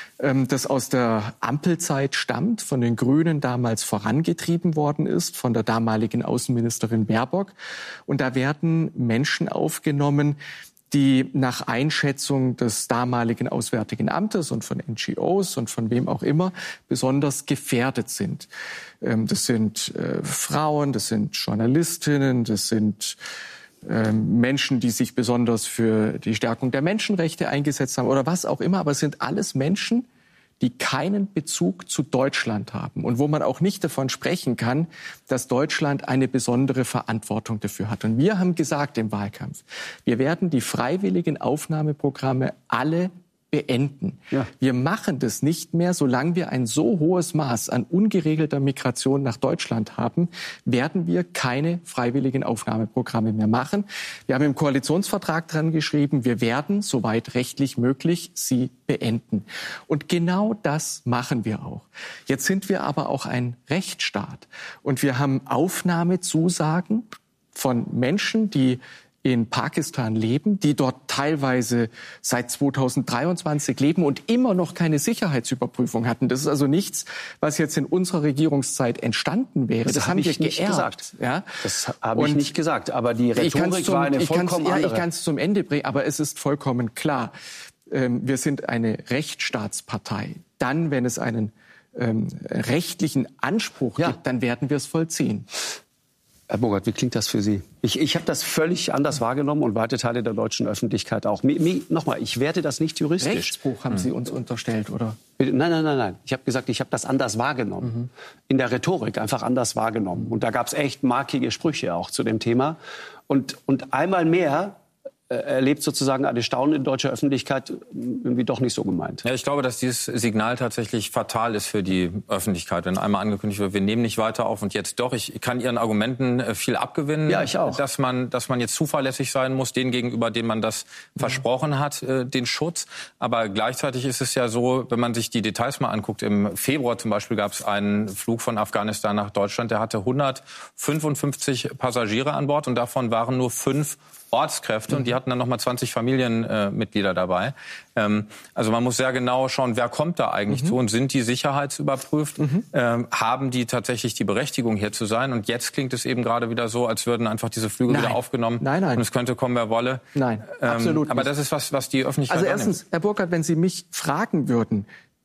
das aus der Ampelzeit stammt, von den Grünen damals vorangetrieben worden ist, von der damaligen Außenministerin Baerbock. Und da werden Menschen aufgenommen, die nach Einschätzung des damaligen Auswärtigen Amtes und von N G Os und von wem auch immer besonders gefährdet sind. Das sind äh, Frauen, das sind Journalistinnen, das sind äh, Menschen, die sich besonders für die Stärkung der Menschenrechte eingesetzt haben oder was auch immer. Aber es sind alles Menschen, die keinen Bezug zu Deutschland haben und wo man auch nicht davon sprechen kann, dass Deutschland eine besondere Verantwortung dafür hat. Und wir haben gesagt im Wahlkampf, wir werden die freiwilligen Aufnahmeprogramme alle beenden. Ja. Wir machen das nicht mehr, solange wir ein so hohes Maß an ungeregelter Migration nach Deutschland haben, werden wir keine freiwilligen Aufnahmeprogramme mehr machen. Wir haben im Koalitionsvertrag dran geschrieben, wir werden, soweit rechtlich möglich, sie beenden. Und genau das machen wir auch. Jetzt sind wir aber auch ein Rechtsstaat und wir haben Aufnahmezusagen von Menschen, die in Pakistan leben, die dort teilweise seit zweitausenddreiundzwanzig leben und immer noch keine Sicherheitsüberprüfung hatten. Das ist also nichts, was jetzt in unserer Regierungszeit entstanden wäre. Das, das haben hab wir ich nicht geerbt. gesagt. Ja? Das habe ich nicht gesagt. Aber die Rhetorik zum, war eine vollkommen ja, andere. Ich kann es zum Ende bringen, aber es ist vollkommen klar. Ähm, wir sind eine Rechtsstaatspartei. Dann, wenn es einen ähm, rechtlichen Anspruch ja. gibt, dann werden wir es vollziehen. Herr Burkhardt, wie klingt das für Sie? Ich, ich habe das völlig anders wahrgenommen und weite Teile der deutschen Öffentlichkeit auch. Mi, mi, Nochmal, ich werte das nicht juristisch. Rechtsbruch haben Sie uns unterstellt, oder? Nein, nein, nein, nein. Ich habe gesagt, ich habe das anders wahrgenommen. Mhm. In der Rhetorik einfach anders wahrgenommen. Und da gab es echt markige Sprüche auch zu dem Thema. Und, und einmal mehr erlebt sozusagen eine Staunen in deutscher Öffentlichkeit irgendwie doch nicht so gemeint. Ja, ich glaube, dass dieses Signal tatsächlich fatal ist für die Öffentlichkeit. Wenn einmal angekündigt wird, wir nehmen nicht weiter auf und jetzt doch. Ich kann Ihren Argumenten viel abgewinnen. Ja, ich auch. Dass man, dass man jetzt zuverlässig sein muss, denen gegenüber, denen man das mhm. versprochen hat, den Schutz. Aber gleichzeitig ist es ja so, wenn man sich die Details mal anguckt, im Februar zum Beispiel gab es einen Flug von Afghanistan nach Deutschland, der hatte hundertfünfundfünfzig Passagiere an Bord und davon waren nur fünf Ortskräfte und die hatten dann noch mal zwanzig Familienmitglieder äh, dabei. Ähm, also man muss sehr genau schauen, wer kommt da eigentlich mhm. zu und sind die sicherheitsüberprüft? Mhm. Ähm, haben die tatsächlich die Berechtigung, hier zu sein? Und jetzt klingt es eben gerade wieder so, als würden einfach diese Flüge nein. wieder aufgenommen. Nein, nein. Und es könnte kommen, wer wolle. Nein, ähm, absolut nicht. Aber das ist was, was die Öffentlichkeit Also erstens, annimmt. Herr Burkhardt, wenn Sie mich fragen würden,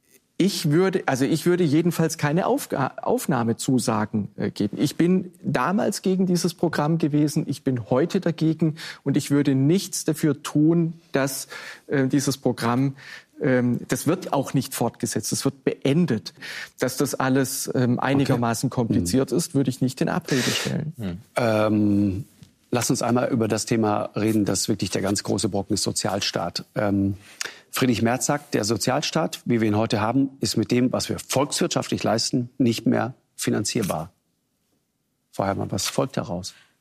Ich würde, also ich würde jedenfalls keine Aufga- Aufnahmezusagen äh, geben. Ich bin damals gegen dieses Programm gewesen. Ich bin heute dagegen und ich würde nichts dafür tun, dass äh, dieses Programm, ähm, das wird auch nicht fortgesetzt, das wird beendet. Dass das alles ähm, einigermaßen okay. kompliziert hm. ist, würde ich nicht in Abrede stellen. Hm. Ähm, lass uns einmal über das Thema reden, das wirklich der ganz große Brocken ist, Sozialstaat. Ähm, Friedrich Merz sagt, der Sozialstaat, wie wir ihn heute haben, ist mit dem, was wir volkswirtschaftlich leisten, nicht mehr finanzierbar. Frau Herrmann, was folgt daraus?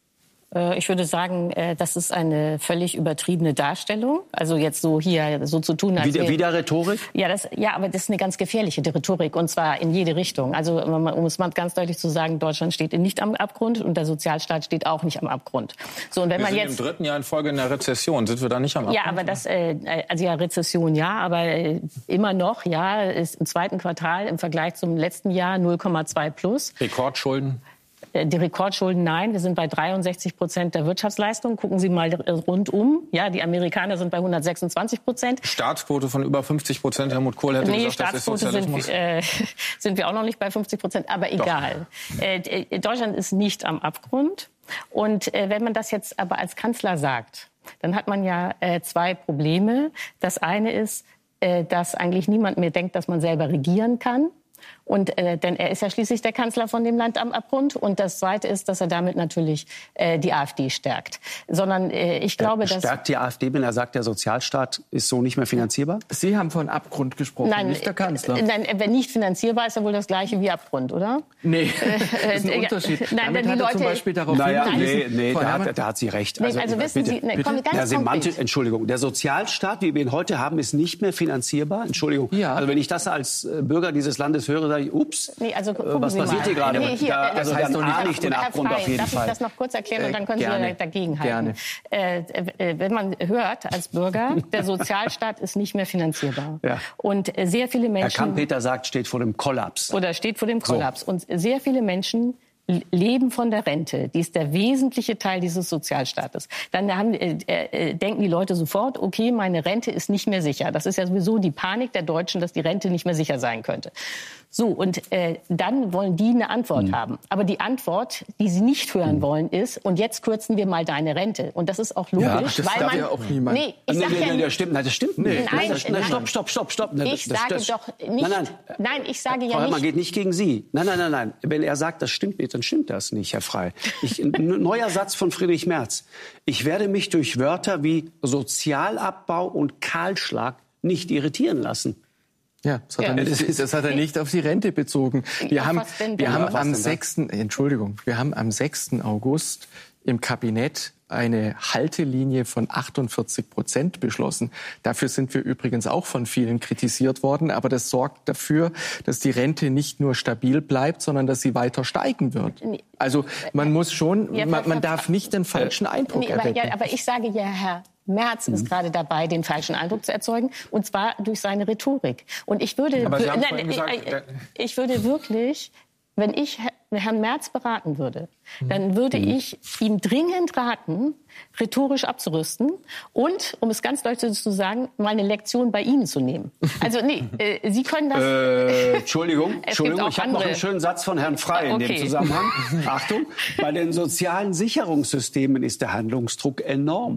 Ich würde sagen, das ist eine völlig übertriebene Darstellung. Also jetzt so hier so zu tun, als wieder, wir, wieder Rhetorik? Ja, das, ja, aber das ist eine ganz gefährliche Rhetorik, und zwar in jede Richtung. Also um es mal ganz deutlich zu sagen, Deutschland steht nicht am Abgrund und der Sozialstaat steht auch nicht am Abgrund. So, und wenn wir man sind jetzt im dritten Jahr in Folge in der Rezession. Sind wir da nicht am Abgrund? Ja, aber das, äh, also ja, Rezession ja, aber äh, immer noch, ja, ist im zweiten Quartal im Vergleich zum letzten Jahr null Komma zwei plus. Rekordschulden? Die Rekordschulden, nein. Wir sind bei dreiundsechzig Prozent der Wirtschaftsleistung. Gucken Sie mal rundum. Ja, die Amerikaner sind bei hundertsechsundzwanzig Prozent. Staatsquote von über fünfzig Prozent. Helmut Kohl hätte nee, gesagt, das ist Staatsquote Sozialismus. Sind, äh, sind wir auch noch nicht bei fünfzig Prozent, aber egal. Äh, Deutschland ist nicht am Abgrund. Und äh, wenn man das jetzt aber als Kanzler sagt, dann hat man ja äh, zwei Probleme. Das eine ist, äh, dass eigentlich niemand mehr denkt, dass man selber regieren kann. Und, äh, denn er ist ja schließlich der Kanzler von dem Land am Abgrund. Und das Zweite ist, dass er damit natürlich äh, die AfD stärkt. Sondern äh, ich glaube, er stärkt die AfD, wenn er sagt, der Sozialstaat ist so nicht mehr finanzierbar? Sie haben von Abgrund gesprochen, nein, nicht der Kanzler. Äh, nein, wenn nicht finanzierbar, ist ja wohl das Gleiche wie Abgrund, oder? Nee, das ist ein Unterschied. Nein, Damit die hat er Leute, zum Beispiel darauf naja, hingewiesen. nee, nee, da hat, da hat sie recht. Also, nee, also wissen bitte, Sie, nee, komm, ganz der Semantik, konkret. Entschuldigung, der Sozialstaat, wie wir ihn heute haben, ist nicht mehr finanzierbar. Entschuldigung. Ja. Also wenn ich das als Bürger dieses Landes höre, sage ich, ups. Nee, also gucken was Sie passiert mal. hier gerade? Nee, hier, da, also das heißt dann doch nicht, ahne ich den Herr Abgrund Frey, auf jeden darf Fall. ich das noch kurz erklären, und dann können Gerne. Sie dagegenhalten. Gerne. Äh, äh, wenn man hört als Bürger, der Sozialstaat ist nicht mehr finanzierbar. Ja. Und äh, sehr viele Menschen... Herr Kampeter sagt, steht vor dem Kollaps. Oder steht vor dem Kollaps. So. Und sehr viele Menschen leben von der Rente. Die ist der wesentliche Teil dieses Sozialstaates. Dann haben, äh, äh, denken die Leute sofort, okay, meine Rente ist nicht mehr sicher. Das ist ja sowieso die Panik der Deutschen, dass die Rente nicht mehr sicher sein könnte. So, und äh, dann wollen die eine Antwort mhm. haben. Aber die Antwort, die sie nicht hören mhm. wollen, ist, und jetzt kürzen wir mal deine Rente. Und das ist auch logisch, ja, das weil man... Ja auch niemand. Nee, ich nee, sag nee, ja, nee, das stimmt, nein, das stimmt nicht. Nein, nein, das, nein, stopp, stopp, stopp, stopp. Nein, ich das, sage das, doch nicht... Nein, nein, nein ich sage ja Frau Herrmann, nicht... geht nicht gegen Sie. Nein, nein, nein, nein. Wenn er sagt, das stimmt nicht, dann stimmt das nicht, Herr Frey. Ich, ein neuer Satz von Friedrich Merz. Ich werde mich durch Wörter wie Sozialabbau und Kahlschlag nicht irritieren lassen. Ja, das hat, ja, er, nicht, das, das hat er nicht auf die Rente bezogen. Wir ja, haben, wir haben am sechsten Entschuldigung, wir haben am sechsten August im Kabinett eine Haltelinie von achtundvierzig Prozent beschlossen. Dafür sind wir übrigens auch von vielen kritisiert worden. Aber das sorgt dafür, dass die Rente nicht nur stabil bleibt, sondern dass sie weiter steigen wird. Also man muss schon, ja, man, man darf nicht den falschen Eindruck nee, aber, erwecken. Ja, aber ich sage ja, Herr Merz ist mhm. gerade dabei, den falschen Eindruck zu erzeugen, und zwar durch seine Rhetorik. Und ich würde, aber Sie haben nein, gesagt, ich, ich würde wirklich, wenn ich Herrn Merz beraten würde, dann würde mhm. ich ihm dringend raten, rhetorisch abzurüsten und, um es ganz deutlich zu sagen, mal eine Lektion bei Ihnen zu nehmen. Also nee, äh, Sie können das... Äh, Entschuldigung, Entschuldigung, ich habe noch einen schönen Satz von Herrn Frey in okay. dem Zusammenhang. Achtung, bei den sozialen Sicherungssystemen ist der Handlungsdruck enorm.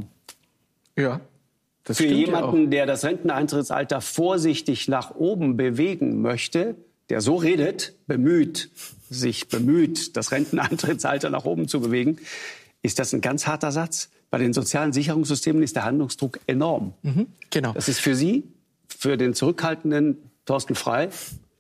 Ja. Das Für jemanden, ja der das Renteneintrittsalter vorsichtig nach oben bewegen möchte, der so redet, bemüht, sich bemüht, das Renteneintrittsalter nach oben zu bewegen, ist das ein ganz harter Satz. Bei den sozialen Sicherungssystemen ist der Handlungsdruck enorm. Mhm, genau. Das ist für Sie, für den zurückhaltenden Thorsten Frey,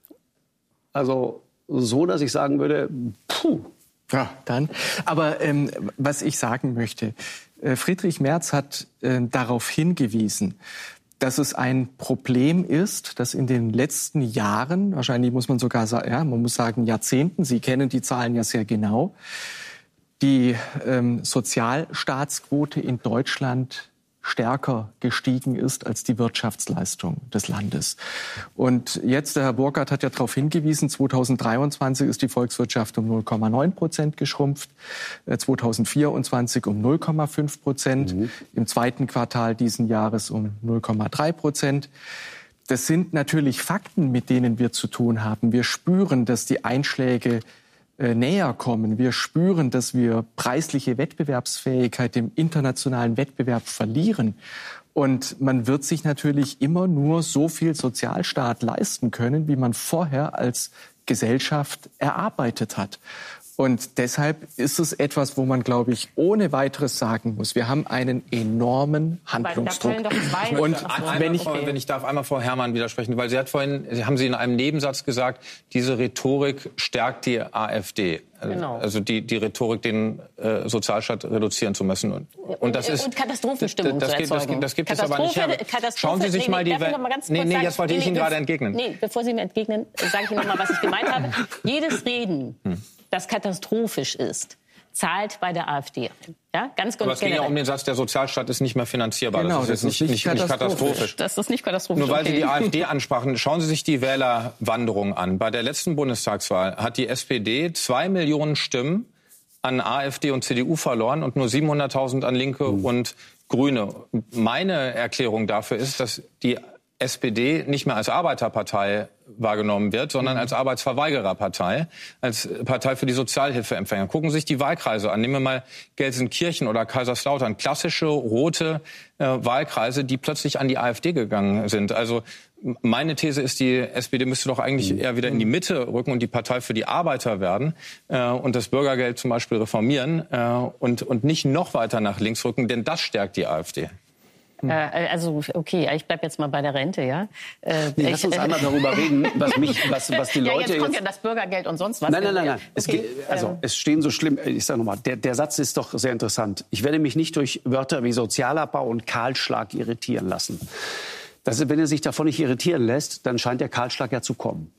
also so, dass ich sagen würde, puh. Ja, dann. Aber ähm, was ich sagen möchte, äh, Friedrich Merz hat äh, darauf hingewiesen, dass es ein Problem ist, dass in den letzten Jahren, wahrscheinlich muss man sogar sagen, ja, man muss sagen Jahrzehnten, Sie kennen die Zahlen ja sehr genau, die ähm, Sozialstaatsquote in Deutschland stärker gestiegen ist als die Wirtschaftsleistung des Landes. Und jetzt, der Herr Burkhardt hat ja darauf hingewiesen, zweitausenddreiundzwanzig ist die Volkswirtschaft um null Komma neun Prozent geschrumpft, zweitausendvierundzwanzig um null Komma fünf Prozent, mhm. im zweiten Quartal diesen Jahres um null Komma drei Prozent. Das sind natürlich Fakten, mit denen wir zu tun haben. Wir spüren, dass die Einschläge äh, näher kommen. Wir spüren, dass wir preisliche Wettbewerbsfähigkeit im internationalen Wettbewerb verlieren. Und man wird sich natürlich immer nur so viel Sozialstaat leisten können, wie man vorher als Gesellschaft erarbeitet hat. Und deshalb ist es etwas, wo man, glaube ich, ohne weiteres sagen muss, wir haben einen enormen Handlungsdruck. Und wenn ich, wenn ich darf, einmal Frau Herrmann widersprechen, weil Sie hat vorhin, Sie haben Sie in einem Nebensatz gesagt, diese Rhetorik stärkt die AfD. Genau. Also die, die Rhetorik, den äh, Sozialstaat reduzieren zu müssen. Und, und, das ist, und Katastrophenstimmung das, das, zu geht, das, erzeugen. das gibt es aber nicht her. Schauen Sie sich nee, mal die... Darf ich noch mal ganz nee, kurz nee, sagen? jetzt wollte nee, ich Ihnen nee, gerade entgegnen. Nee, bevor Sie mir entgegnen, sage ich Ihnen noch mal, was ich gemeint habe. Jedes Reden, hm. das katastrophisch ist, zahlt bei der AfD ein. Ja, ganz Aber es ging ja um den Satz, der Sozialstaat ist nicht mehr finanzierbar. Genau, das ist, das ist nicht, nicht, nicht katastrophisch. Das ist nicht katastrophisch. Nur weil okay. Sie die AfD ansprachen, schauen Sie sich die Wählerwanderung an. Bei der letzten Bundestagswahl hat die S P D zwei Millionen Stimmen an AfD und C D U verloren und nur siebenhunderttausend an Linke mhm. und Grüne. Meine Erklärung dafür ist, dass die S P D nicht mehr als Arbeiterpartei wahrgenommen wird, sondern mhm. als Arbeitsverweigererpartei, als Partei für die Sozialhilfeempfänger. Gucken Sie sich die Wahlkreise an. Nehmen wir mal Gelsenkirchen oder Kaiserslautern. Klassische rote äh, Wahlkreise, die plötzlich an die AfD gegangen sind. Also meine These ist, die S P D müsste doch eigentlich mhm. eher wieder in die Mitte rücken und die Partei für die Arbeiter werden äh, und das Bürgergeld zum Beispiel reformieren äh, und, und nicht noch weiter nach links rücken, denn das stärkt die AfD. Äh, also okay, ich bleib jetzt mal bei der Rente, ja. Äh, nee, lass uns äh, einmal darüber reden, was mich, was, was die Leute ja, jetzt kommt jetzt ja das Bürgergeld und sonst was. Nein, nein, nein, nein. Es, okay. geht, also es stehen so schlimm. Ich sage nochmal, der, der Satz ist doch sehr interessant. Ich werde mich nicht durch Wörter wie Sozialabbau und Kahlschlag irritieren lassen. Das ist, wenn er sich davon nicht irritieren lässt, dann scheint der Kahlschlag ja zu kommen.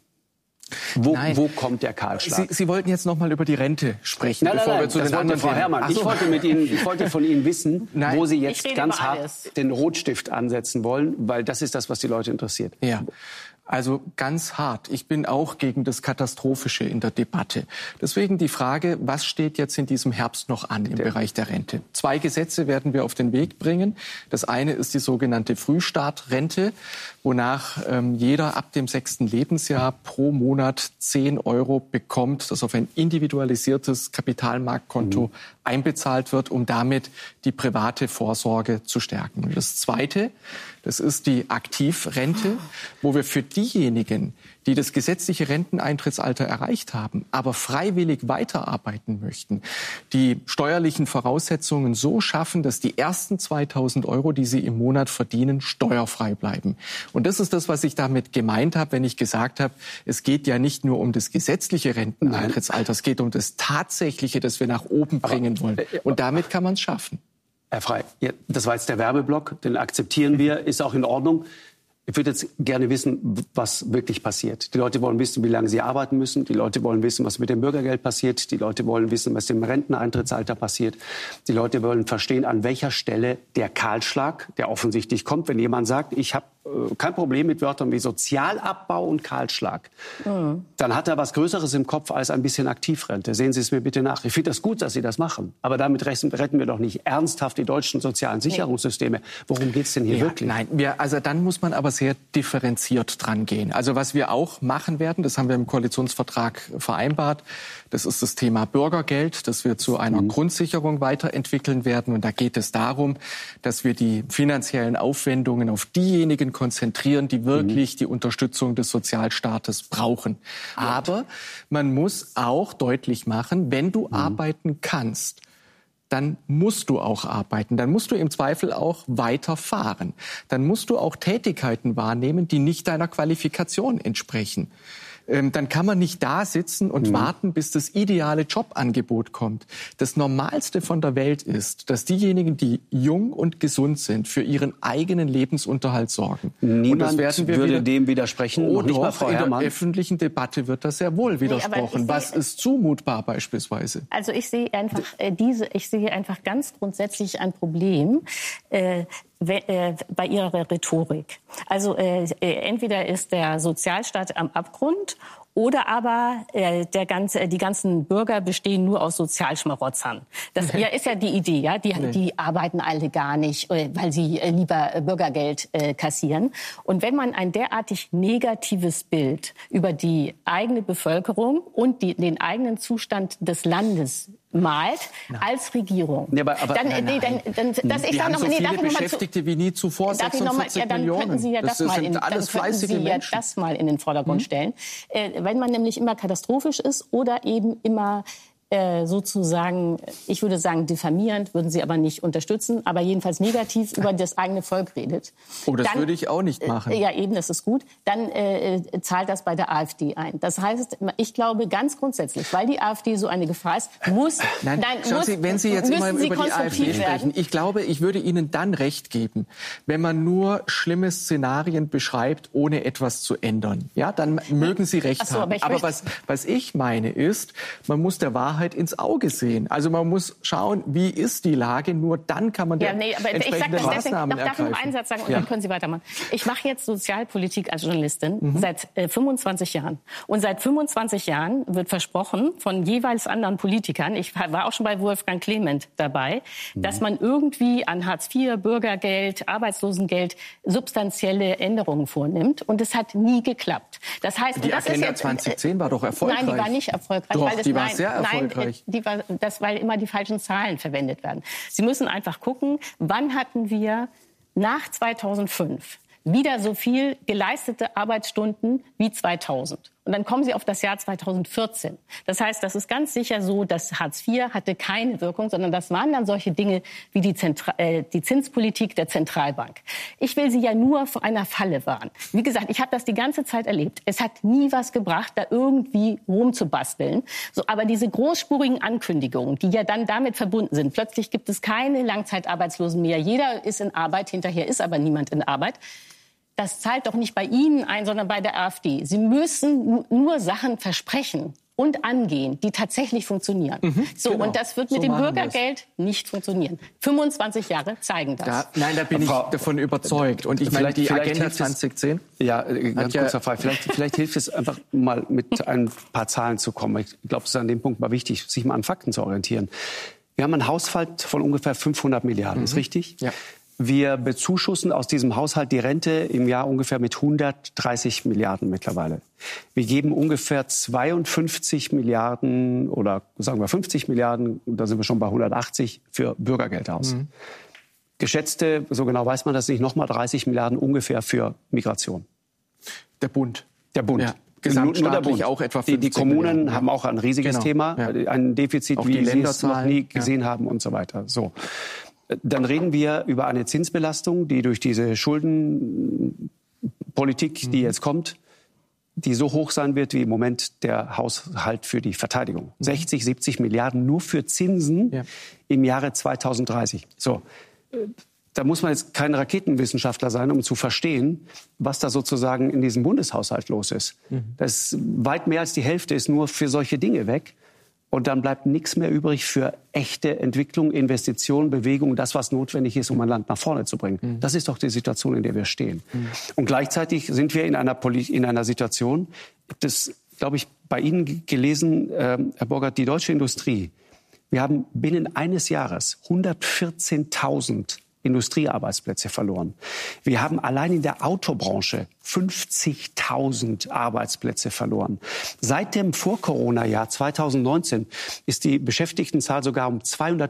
Wo, wo kommt der Kahlschlag? Sie, Sie wollten jetzt noch mal über die Rente sprechen, nein, bevor nein, wir zu das den anderen Frau Herrmann. Ach so. Ich wollte mit Ihnen, ich wollte von Ihnen wissen, nein. wo Sie jetzt ganz hart alles. den Rotstift ansetzen wollen, weil das ist das, was die Leute interessiert. Ja. Also ganz hart. Ich bin auch gegen das Katastrophische in der Debatte. Deswegen die Frage, was steht jetzt in diesem Herbst noch an im der. Bereich der Rente? Zwei Gesetze werden wir auf den Weg bringen. Das eine ist die sogenannte Frühstartrente, wonach ähm, jeder ab dem sechsten Lebensjahr pro Monat zehn Euro bekommt, das auf ein individualisiertes Kapitalmarktkonto mhm. einbezahlt wird, um damit die private Vorsorge zu stärken. Und das Zweite, das ist die Aktivrente, wo wir für diejenigen, die das gesetzliche Renteneintrittsalter erreicht haben, aber freiwillig weiterarbeiten möchten, die steuerlichen Voraussetzungen so schaffen, dass die ersten zweitausend Euro, die sie im Monat verdienen, steuerfrei bleiben. Und das ist das, was ich damit gemeint habe, wenn ich gesagt habe, es geht ja nicht nur um das gesetzliche Renteneintrittsalter, es geht um das Tatsächliche, das wir nach oben bringen wollen. Und damit kann man es schaffen. Herr Frey, das war jetzt der Werbeblock, den akzeptieren wir, ist auch in Ordnung. Ich würde jetzt gerne wissen, was wirklich passiert. Die Leute wollen wissen, wie lange sie arbeiten müssen. Die Leute wollen wissen, was mit dem Bürgergeld passiert. Die Leute wollen wissen, was im Renteneintrittsalter passiert. Die Leute wollen verstehen, an welcher Stelle der Kahlschlag, der offensichtlich kommt, wenn jemand sagt, ich habe äh, kein Problem mit Wörtern wie Sozialabbau und Kahlschlag. Mhm. Dann hat er was Größeres im Kopf als ein bisschen Aktivrente. Sehen Sie es mir bitte nach. Ich finde das gut, dass Sie das machen. Aber damit retten wir doch nicht ernsthaft die deutschen sozialen Sicherungssysteme. Worum geht es denn hier ja, wirklich? Nein, wir, also dann muss man aber sehr differenziert dran gehen. Also was wir auch machen werden, das haben wir im Koalitionsvertrag vereinbart, das ist das Thema Bürgergeld, das wir zu einer mhm. Grundsicherung weiterentwickeln werden. Und da geht es darum, dass wir die finanziellen Aufwendungen auf diejenigen konzentrieren, die wirklich mhm. die Unterstützung des Sozialstaates brauchen. Ja. Aber man muss auch deutlich machen, wenn du mhm. arbeiten kannst, dann musst du auch arbeiten. Dann musst du im Zweifel auch weiterfahren. Dann musst du auch Tätigkeiten wahrnehmen, die nicht deiner Qualifikation entsprechen. Ähm, dann kann man nicht da sitzen und mhm. warten, bis das ideale Jobangebot kommt. Das Normalste von der Welt ist, dass diejenigen, die jung und gesund sind, für ihren eigenen Lebensunterhalt sorgen. Niemand und das werden wir würde wieder, dem widersprechen. Oh, noch nicht doch, mal Frau in Herrmann. der öffentlichen Debatte wird das sehr wohl widersprochen. Nee, Was ist zumutbar beispielsweise? Also ich sehe einfach äh, diese, ich sehe einfach ganz grundsätzlich ein Problem. Äh, bei ihrer Rhetorik. Also äh, entweder ist der Sozialstaat am Abgrund oder aber äh, der ganze, die ganzen Bürger bestehen nur aus Sozialschmarotzern. Das ja, ist ja die Idee, ja. Die, nee. die arbeiten alle gar nicht, weil sie äh, lieber Bürgergeld äh, kassieren. Und wenn man ein derartig negatives Bild über die eigene Bevölkerung und die, den eigenen Zustand des Landes malt nein. als Regierung. Nee, aber, aber, dann, nein, nee, dann, dann, das ich sage noch, so nee, darf ich noch mal zu, wie nie zuvor, darf ich noch mal, ja, dann Millionen. könnten Sie ja das, das mal in, dann könnten Sie ja das mal in den Vordergrund hm? stellen. Äh, wenn man nämlich immer katastrophisch ist oder eben immer äh, sozusagen, ich würde sagen diffamierend, würden Sie aber nicht unterstützen, aber jedenfalls negativ über das eigene Volk redet. Oh, das dann, würde ich auch nicht machen. Äh, ja, eben, das ist gut. Dann äh, zahlt das bei der AfD ein. Das heißt, ich glaube ganz grundsätzlich, weil die AfD so eine Gefahr ist, muss... Nein, nein schauen muss, Sie, wenn Sie jetzt immer Sie über die AfD sprechen, werden. ich glaube, ich würde Ihnen dann recht geben, wenn man nur schlimme Szenarien beschreibt, ohne etwas zu ändern. Ja, dann mögen Sie recht so, haben. aber, aber was, was ich meine ist, man muss der Wahrheit ins Auge sehen. Also man muss schauen, wie ist die Lage, nur dann kann man ja, nee, aber entsprechende ich sag das Maßnahmen deswegen, darf ich noch einen Satz sagen und ja. dann können Sie weitermachen. Ich mache jetzt Sozialpolitik als Journalistin mhm. seit äh, fünfundzwanzig Jahren. Und seit fünfundzwanzig Jahren wird versprochen von jeweils anderen Politikern, ich war auch schon bei Wolfgang Clement dabei, mhm. dass man irgendwie an Hartz vier, Bürgergeld, Arbeitslosengeld substanzielle Änderungen vornimmt. Und es hat nie geklappt. Das heißt, die das Agenda ist jetzt, zwanzig zehn war doch erfolgreich. Nein, die war nicht erfolgreich. Doch, weil das, die war nein, sehr erfolgreich. Nein, die war, das, weil immer die falschen Zahlen verwendet werden. Sie müssen einfach gucken, wann hatten wir nach zweitausendfünf wieder so viel geleistete Arbeitsstunden wie zweitausend. Und dann kommen Sie auf das Jahr zweitausendvierzehn. Das heißt, das ist ganz sicher so, dass Hartz vier hatte keine Wirkung, sondern das waren dann solche Dinge wie die, Zentra- äh, die Zinspolitik der Zentralbank. Ich will Sie ja nur vor einer Falle warnen. Wie gesagt, ich habe das die ganze Zeit erlebt. Es hat nie was gebracht, da irgendwie rumzubasteln. So, aber diese großspurigen Ankündigungen, die ja dann damit verbunden sind, plötzlich gibt es keine Langzeitarbeitslosen mehr. Jeder ist in Arbeit, hinterher ist aber niemand in Arbeit. Das zahlt doch nicht bei Ihnen ein, sondern bei der AfD. Sie müssen nur Sachen versprechen und angehen, die tatsächlich funktionieren. Mhm, so, genau. Und das wird mit so dem Bürgergeld nicht funktionieren. fünfundzwanzig Jahre zeigen das. Da, nein, da bin Frau, ich davon überzeugt. Und ich meine, die Agenda zwanzig zehn... Ja, ganz ja, kurzer Fall. Vielleicht, vielleicht hilft es einfach mal mit ein paar Zahlen zu kommen. Ich glaube, es ist an dem Punkt mal wichtig, sich mal an Fakten zu orientieren. Wir haben einen Haushalt von ungefähr fünfhundert Milliarden, mhm. ist richtig? Ja. Wir bezuschussen aus diesem Haushalt die Rente im Jahr ungefähr mit hundertdreißig Milliarden mittlerweile. Wir geben ungefähr zweiundfünfzig Milliarden oder sagen wir fünfzig Milliarden, da sind wir schon bei hundertachtzig, für Bürgergeld aus. Mhm. Geschätzte, so genau weiß man das nicht, nochmal dreißig Milliarden ungefähr für Migration. Der Bund. Der Bund. Ja. Gesamtstaatlich auch etwa die, die Kommunen Milliarden, haben auch ein riesiges genau. Thema, ja. ein Defizit, auch wie Sie es noch nie gesehen ja. haben und so weiter. So. Dann reden wir über eine Zinsbelastung, die durch diese Schuldenpolitik, mhm. die jetzt kommt, die so hoch sein wird wie im Moment der Haushalt für die Verteidigung. Mhm. sechzig, siebzig Milliarden nur für Zinsen ja. im Jahre zweitausenddreißig. So. Da muss man jetzt kein Raketenwissenschaftler sein, um zu verstehen, was da sozusagen in diesem Bundeshaushalt los ist. Mhm. Das ist weit mehr als die Hälfte ist nur für solche Dinge weg. Und dann bleibt nichts mehr übrig für echte Entwicklung, Investitionen, Bewegung, das, was notwendig ist, um ein Land nach vorne zu bringen. Mhm. Das ist doch die Situation, in der wir stehen. Mhm. Und gleichzeitig sind wir in einer, Poli- in einer Situation, das glaube ich, bei Ihnen gelesen, äh, Herr Burkhardt, die deutsche Industrie. Wir haben binnen eines Jahres hundertvierzehntausend Industriearbeitsplätze verloren. Wir haben allein in der Autobranche fünfzigtausend Arbeitsplätze verloren. Seit dem Vor-Corona-Jahr zweitausendneunzehn ist die Beschäftigtenzahl sogar um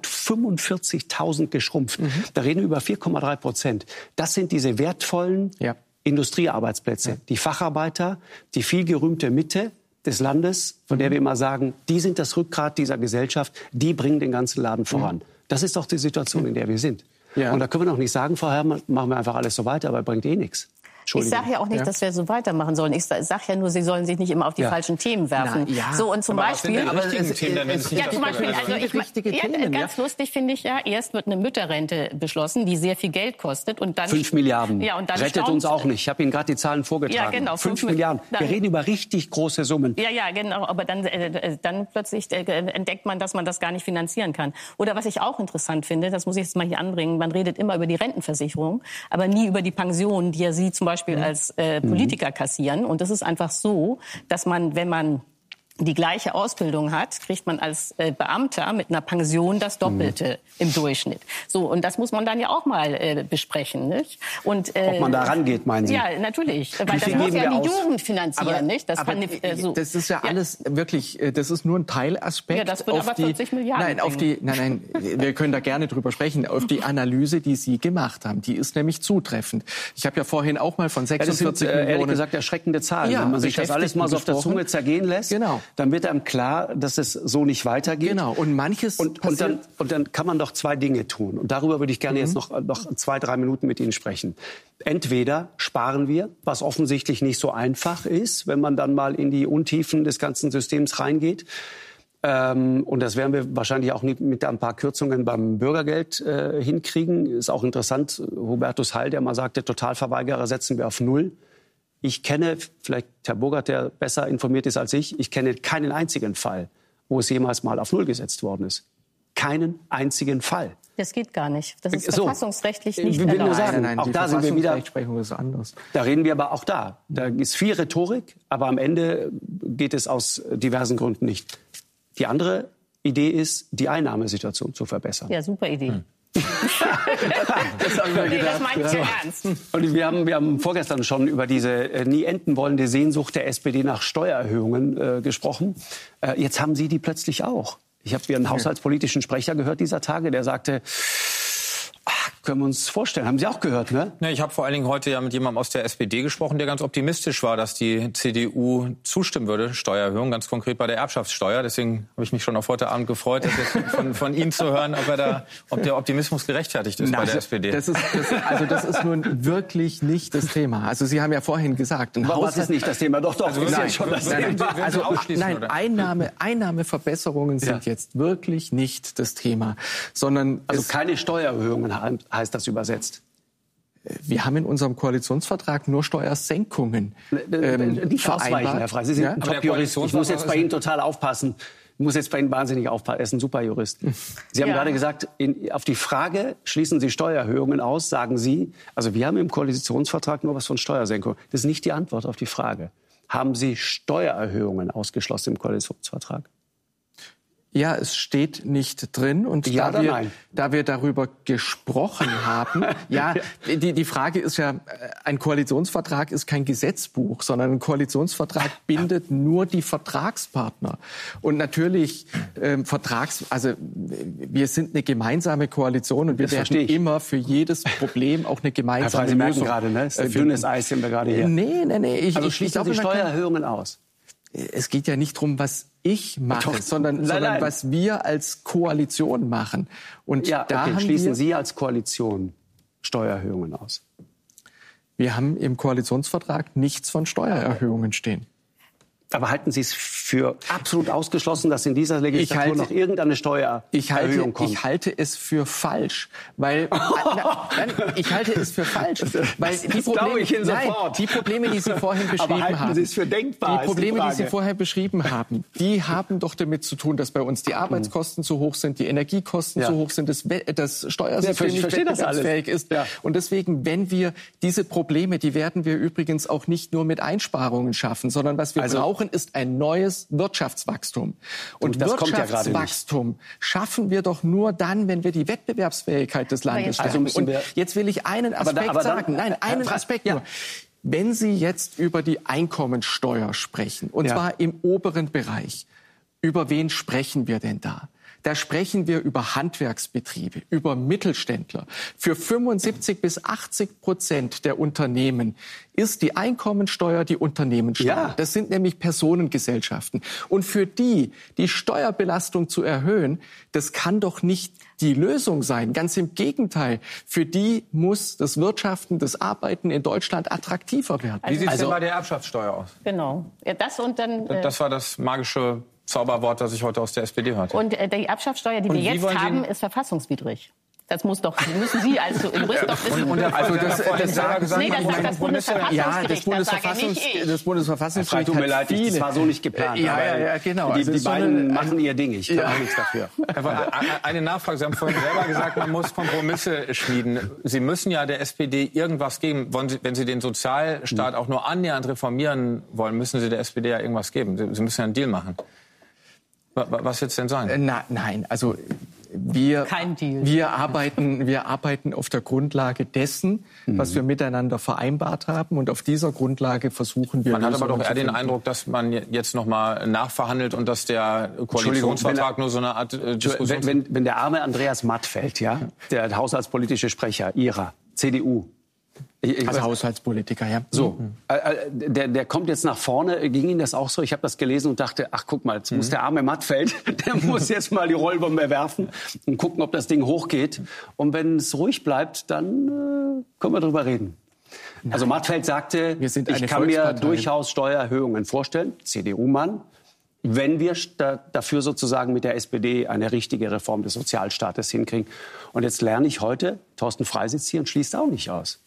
zweihundertfünfundvierzigtausend geschrumpft. Mhm. Da reden wir über vier Komma drei Prozent. Das sind diese wertvollen ja. Industriearbeitsplätze. Ja. Die Facharbeiter, die vielgerühmte Mitte des Landes, von der wir immer sagen, die sind das Rückgrat dieser Gesellschaft, die bringen den ganzen Laden voran. Mhm. Das ist doch die Situation, in der wir sind. Ja. Und da können wir noch nicht sagen, Frau Herrmann, machen wir einfach alles so weiter, aber bringt eh nichts. Ich sage ja auch nicht, ja. dass wir so weitermachen sollen. Ich sage ja nur, Sie sollen sich nicht immer auf die ja. falschen Themen werfen. Na, ja. So und zum aber Beispiel, aber es, Themen, es, ja, zum Beispiel, also ich, richtige ja, Themen, ganz ja? lustig finde ich ja, erst wird eine Mütterrente beschlossen, die sehr viel Geld kostet und dann fünf Milliarden. Ja, und dann rettet staunt, uns auch nicht. Ich habe Ihnen gerade die Zahlen vorgetragen. Ja, genau, fünf, fünf Milliarden. Dann, wir reden über richtig große Summen. Ja, ja, genau. Aber dann, äh, dann plötzlich äh, entdeckt man, dass man das gar nicht finanzieren kann. Oder was ich auch interessant finde, das muss ich jetzt mal hier anbringen. Man redet immer über die Rentenversicherung, aber nie über die Pension, die ja Sie zum Beispiel mhm. als äh, Politiker kassieren. Und das ist einfach so, dass man, wenn man die gleiche Ausbildung hat, kriegt man als äh, Beamter mit einer Pension das Doppelte mhm. im Durchschnitt. So, und das muss man dann ja auch mal äh, besprechen, nicht? Und, äh, ob man da rangeht, meinen Sie? Ja, natürlich. Weil das muss ja die Jugend finanzieren, aber, nicht? Das, aber, kann, äh, so. das ist ja alles ja. wirklich, das ist nur ein Teilaspekt. Ja, das wird auf aber vierzig die, Milliarden nein, auf die, nein, nein, wir können da gerne drüber sprechen, auf die Analyse, die Sie gemacht haben. Die ist nämlich zutreffend. Ich habe ja vorhin auch mal von sechsundvierzig ja, das sind, äh, Millionen... ehrlich gesagt erschreckende Zahlen, ja, wenn man sich das alles mal so auf der Zunge zergehen lässt. Genau. dann wird einem klar, dass es so nicht weitergeht. Genau, und manches und, und, dann, und dann kann man doch zwei Dinge tun. Und darüber würde ich gerne mhm. jetzt noch, noch zwei, drei Minuten mit Ihnen sprechen. Entweder sparen wir, was offensichtlich nicht so einfach ist, wenn man dann mal in die Untiefen des ganzen Systems reingeht. Ähm, und das werden wir wahrscheinlich auch nicht mit ein paar Kürzungen beim Bürgergeld äh, hinkriegen. Ist auch interessant, Hubertus Heil, der mal sagte, Totalverweigerer setzen wir auf Null. Ich kenne, vielleicht Herr Burkhardt, der besser informiert ist als ich, ich kenne keinen einzigen Fall, wo es jemals mal auf Null gesetzt worden ist. Keinen einzigen Fall. Das geht gar nicht. Das ist so, verfassungsrechtlich nicht erlaubt. Nur sagen, nein, nein, auch da sind wir wieder. Ist anders. Da reden wir aber auch da. Da ist viel Rhetorik, aber am Ende geht es aus diversen Gründen nicht. Die andere Idee ist, die Einnahmesituation zu verbessern. Ja, super Idee. Hm. das haben wir nee, gedacht. das meine ich ja ernst. Und wir haben, wir haben vorgestern schon über diese äh, nie enden wollende Sehnsucht der S P D nach Steuererhöhungen äh, gesprochen. Äh, jetzt haben Sie die plötzlich auch. Ich habe Ihren haushaltspolitischen Sprecher gehört dieser Tage, der sagte, ach, können wir uns vorstellen. Haben Sie auch gehört, ne? Ja, ich habe vor allen Dingen heute ja mit jemandem aus der S P D gesprochen, der ganz optimistisch war, dass die C D U zustimmen würde, Steuererhöhung, ganz konkret bei der Erbschaftssteuer. Deswegen habe ich mich schon auf heute Abend gefreut, das jetzt von, von Ihnen zu hören, ob, er da, ob der Optimismus gerechtfertigt ist. Na, bei der S P D. Das ist, das, also das ist nun wirklich nicht das Thema. Also Sie haben ja vorhin gesagt, ein was ist nicht das Thema? Doch, doch, also, ist nein, ja schon das nein, Thema. Nein, also, nein Einnahme, Einnahmeverbesserungen sind ja. jetzt wirklich nicht das Thema, sondern also keine Steuererhöhungen heißt das übersetzt. Wir haben in unserem Koalitionsvertrag nur Steuersenkungen ähm, Nicht ausweichen, Herr Frey. Sie sind ja? Top-Jurist. Ich muss jetzt bei Ihnen total aufpassen. Ich muss jetzt bei Ihnen wahnsinnig aufpassen. Er ist ein super Jurist. Sie haben ja. gerade gesagt, in, auf die Frage, schließen Sie Steuererhöhungen aus, sagen Sie, also wir haben im Koalitionsvertrag nur was von Steuersenkung. Das ist nicht die Antwort auf die Frage. Haben Sie Steuererhöhungen ausgeschlossen im Koalitionsvertrag? Ja, es steht nicht drin. Und ja da, wir, nein? da wir darüber gesprochen haben, ja, die, die Frage ist ja, ein Koalitionsvertrag ist kein Gesetzbuch, sondern ein Koalitionsvertrag bindet nur die Vertragspartner. Und natürlich ähm, Vertrags, also wir sind eine gemeinsame Koalition und wir das werden immer für jedes Problem auch eine gemeinsame Herr Frey, Sie Lösung. merken gerade, ne? Das ist ein dünnes Eis, sind wir gerade hier. Nee, nee, nee. Ich, also ich, schließen ich glaube, Sie Steuererhöhungen aus? Es geht ja nicht darum, was ich mache, Doch, sondern, nein, sondern nein. was wir als Koalition machen. Und ja, da okay. haben Schließen wir, Sie als Koalition Steuererhöhungen aus? Wir haben im Koalitionsvertrag nichts von Steuererhöhungen stehen. Aber halten Sie es für absolut ausgeschlossen, dass in dieser Legislatur halte, noch irgendeine Steuererhöhung ich halte, kommt? Ich halte es für falsch, weil na, nein, ich halte es für falsch, weil das, die das Probleme, ich Ihnen nein, sofort. die Probleme, die Sie vorhin beschrieben Aber halten haben, Sie es für denkbar, die Probleme, die, die Sie vorher beschrieben haben, die haben doch damit zu tun, dass bei uns die Arbeitskosten zu hoch sind, die Energiekosten ja. zu hoch sind, das, das Steuersystem ja, nicht wettbewerbsfähig ist. Ja. Und deswegen, wenn wir diese Probleme, die werden wir übrigens auch nicht nur mit Einsparungen schaffen, sondern was wir also, brauchen, ist ein neues Wirtschaftswachstum. Und das Wirtschaftswachstum kommt ja schaffen wir doch nur dann, wenn wir die Wettbewerbsfähigkeit des Landes stärken. Also und jetzt will ich einen Aspekt aber, aber dann, sagen. Nein, einen Aspekt nur. Ja. Wenn Sie jetzt über die Einkommensteuer sprechen, und ja. zwar im oberen Bereich, über wen sprechen wir denn da? Da sprechen wir über Handwerksbetriebe, über Mittelständler. Für fünfundsiebzig bis achtzig Prozent der Unternehmen ist die Einkommensteuer die Unternehmenssteuer. Ja. Das sind nämlich Personengesellschaften. Und für die, die Steuerbelastung zu erhöhen, das kann doch nicht die Lösung sein. Ganz im Gegenteil. Für die muss das Wirtschaften, das Arbeiten in Deutschland attraktiver werden. Wie sieht es also, denn bei der Erbschaftssteuer aus? Genau. Ja, das und dann. Äh, das war das magische Zauberwort, das ich heute aus der S P D hörte. Und äh, die Erbschaftssteuer, die und wir jetzt haben, ist verfassungswidrig. Das muss doch, müssen Sie als Jurist doch wissen. Und, und also das, das, das, das, gesagt, nee, das sagt das Bundesverfassungsgericht. Ja, das, Bundesverfassungs das, das Bundesverfassungsgericht tut mir leid, viele. das war so nicht geplant. Ja, ja, ja, genau. Die, also die beiden so eine, machen ihr Ding, ich kann ja. auch nichts dafür. Eine Nachfrage. Sie haben vorhin selber gesagt, man muss Kompromisse schmieden. Sie müssen ja der S P D irgendwas geben. Wenn Sie den Sozialstaat auch nur annähernd reformieren wollen, müssen Sie der S P D ja irgendwas geben. Sie müssen ja einen Deal machen. Was wird es denn sein? Na, nein, also wir, Kein Deal. wir, arbeiten, wir arbeiten auf der Grundlage dessen, mhm. was wir miteinander vereinbart haben. Und auf dieser Grundlage versuchen wir... Man hat aber doch eher den Eindruck, dass man jetzt noch mal nachverhandelt und dass der Koalitionsvertrag nur so eine Art äh, Diskussion... Wenn, wenn der arme Andreas Mattfeld, ja, der haushaltspolitische Sprecher Ihrer C D U, Ich, ich Als weiß, Haushaltspolitiker, ja. So, äh, der, der kommt jetzt nach vorne. Ging Ihnen das auch so? Ich habe das gelesen und dachte, ach guck mal, jetzt muss der arme Mattfeld, der muss jetzt mal die Rollbombe werfen und gucken, ob das Ding hochgeht. Und wenn es ruhig bleibt, dann äh, können wir drüber reden. Nein. Also Mattfeld sagte, ich kann mir durchaus Steuererhöhungen vorstellen, C D U-Mann, wenn wir da, dafür sozusagen mit der S P D eine richtige Reform des Sozialstaates hinkriegen. Und jetzt lerne ich heute, Thorsten Frey sitzt hier und schließt auch nicht aus.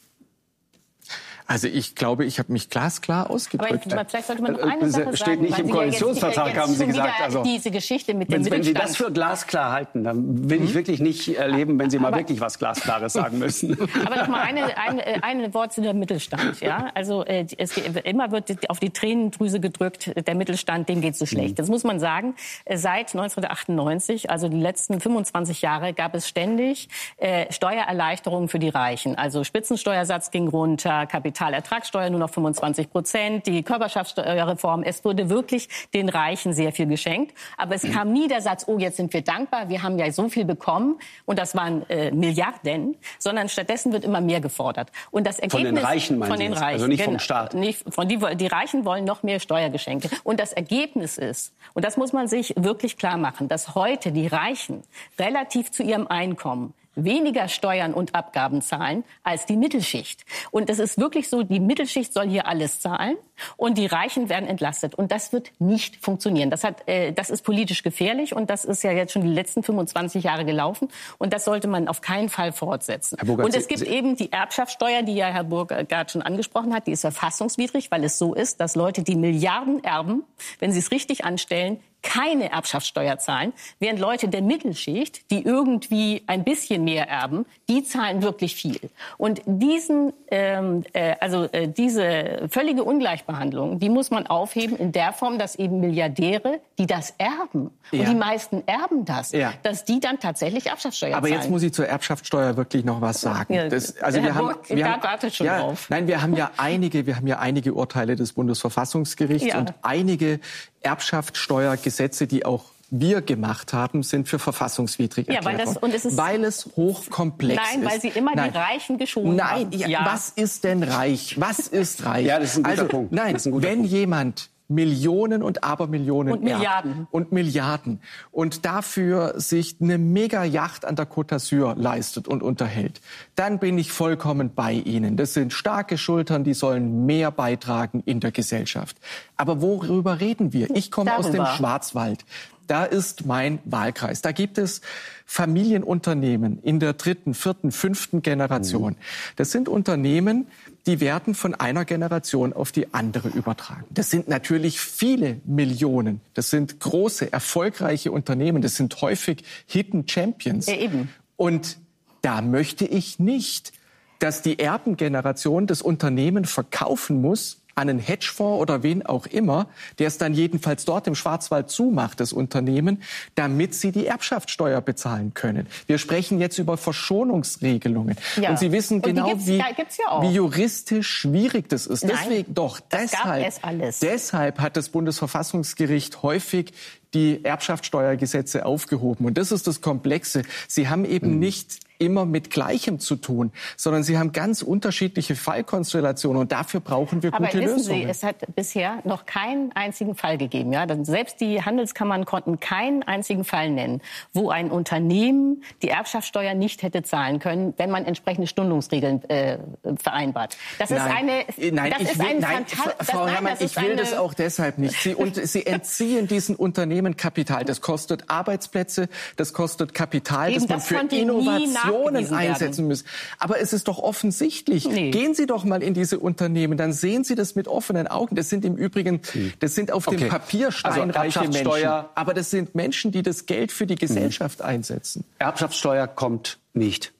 Also ich glaube, ich habe mich glasklar ausgedrückt. Aber vielleicht sollte man noch eine Sache steht sagen. nicht im Koalitionsvertrag, ja, haben Sie gesagt. Also diese Geschichte mit dem wenn, wenn Sie das für glasklar halten, dann will ich hm? wirklich nicht erleben, wenn Sie mal aber, wirklich was Glasklares sagen müssen. Aber noch mal eine, eine, eine Wort zu dem Mittelstand. Ja? Also äh, es, immer wird auf die Tränendrüse gedrückt, der Mittelstand, dem geht es so schlecht. Das muss man sagen. Seit neunzehnhundertachtundneunzig, also die letzten fünfundzwanzig Jahre, gab es ständig äh, Steuererleichterungen für die Reichen. Also Spitzensteuersatz ging runter, Kapital Ertragssteuer nur noch fünfundzwanzig Prozent, die Körperschaftssteuerreform. Es wurde wirklich den Reichen sehr viel geschenkt. Aber es kam nie der Satz, oh, jetzt sind wir dankbar, wir haben ja so viel bekommen. Und das waren äh, Milliarden. Sondern stattdessen wird immer mehr gefordert. Und das Ergebnis, von den Reichen, meinen von den Sie Reichen, also nicht vom Staat? Nicht, von die, die Reichen wollen noch mehr Steuergeschenke. Und das Ergebnis ist, und das muss man sich wirklich klar machen, dass heute die Reichen relativ zu ihrem Einkommen weniger Steuern und Abgaben zahlen als die Mittelschicht. Und es ist wirklich so, die Mittelschicht soll hier alles zahlen und die Reichen werden entlastet. Und das wird nicht funktionieren. Das hat, äh, das ist politisch gefährlich und das ist ja jetzt schon die letzten fünfundzwanzig Jahre gelaufen. Und das sollte man auf keinen Fall fortsetzen. Herr Burkhardt, und es gibt Sie, eben die Erbschaftssteuer, die ja Herr Burkhardt schon angesprochen hat. Die ist verfassungswidrig, weil es so ist, dass Leute, die Milliarden erben, wenn sie es richtig anstellen, keine Erbschaftssteuer zahlen, während Leute der Mittelschicht, die irgendwie ein bisschen mehr erben, die zahlen wirklich viel. Und diesen, ähm, äh, also äh, diese völlige Ungleichbehandlung, die muss man aufheben in der Form, dass eben Milliardäre, die das erben, ja. und die meisten erben das, ja. dass die dann tatsächlich Erbschaftssteuer Aber zahlen. jetzt muss ich zur Erbschaftssteuer wirklich noch was sagen. Ja, das, also wir haben, wir haben, wartet schon ja, drauf. Nein, wir haben ja einige, wir haben ja einige Urteile des Bundesverfassungsgerichts ja. und einige Erbschaftssteuergesetze, die auch wir gemacht haben, sind für verfassungswidrig erklärt ja, weil, das, und es ist, weil es hochkomplex nein, ist. Nein, weil sie immer nein. die Reichen geschont nein, haben. Nein, ja, was ist denn reich? Was ist reich? Ja, das ist ein guter also, Punkt. Nein, das ist ein guter wenn Punkt. jemand Millionen und Abermillionen und Milliarden erbt und Milliarden und dafür sich eine Mega-Yacht an der Côte d'Azur leistet und unterhält, dann bin ich vollkommen bei Ihnen. Das sind starke Schultern, die sollen mehr beitragen in der Gesellschaft. Aber worüber reden wir? Ich komme aus dem Schwarzwald. Da ist mein Wahlkreis. Da gibt es Familienunternehmen in der dritten, vierten, fünften Generation. Das sind Unternehmen, die werden von einer Generation auf die andere übertragen. Das sind natürlich viele Millionen. Das sind große, erfolgreiche Unternehmen. Das sind häufig Hidden Champions. Ja, eben. Und da möchte ich nicht, dass die Erbengeneration das Unternehmen verkaufen muss an einen Hedgefonds oder wen auch immer, der es dann jedenfalls dort im Schwarzwald zumacht, das Unternehmen, damit sie die Erbschaftssteuer bezahlen können. Wir sprechen jetzt über Verschonungsregelungen. Ja. Und Sie wissen genau, gibt's, wie, ja, ja wie juristisch schwierig das ist. Nein, Deswegen doch, das deshalb, gab es alles. deshalb hat das Bundesverfassungsgericht häufig die Erbschaftssteuergesetze aufgehoben. Und das ist das Komplexe. Sie haben eben mhm. nicht immer mit Gleichem zu tun, sondern sie haben ganz unterschiedliche Fallkonstellationen und dafür brauchen wir gute Aber wissen Lösungen. Sie, es hat bisher noch keinen einzigen Fall gegeben. Ja? Selbst die Handelskammern konnten keinen einzigen Fall nennen, wo ein Unternehmen die Erbschaftssteuer nicht hätte zahlen können, wenn man entsprechende Stundungsregeln äh, vereinbart. Das nein, ist eine, nein, das ich ist will, ein nein, Fantas- Frau das, Herrmann, nein, das ich will eine das auch deshalb nicht. Sie, und Sie entziehen diesen Unternehmen Kapital. Das kostet Arbeitsplätze, das kostet Kapital, Eben, das man das für Innovationen einsetzen muss. Aber es ist doch offensichtlich. Nee. Gehen Sie doch mal in diese Unternehmen, dann sehen Sie das mit offenen Augen. Das sind im Übrigen, das sind auf okay. dem Papier steinreiche also Menschen. Aber das sind Menschen, die das Geld für die Gesellschaft mhm. einsetzen. Erbschaftssteuer kommt nicht.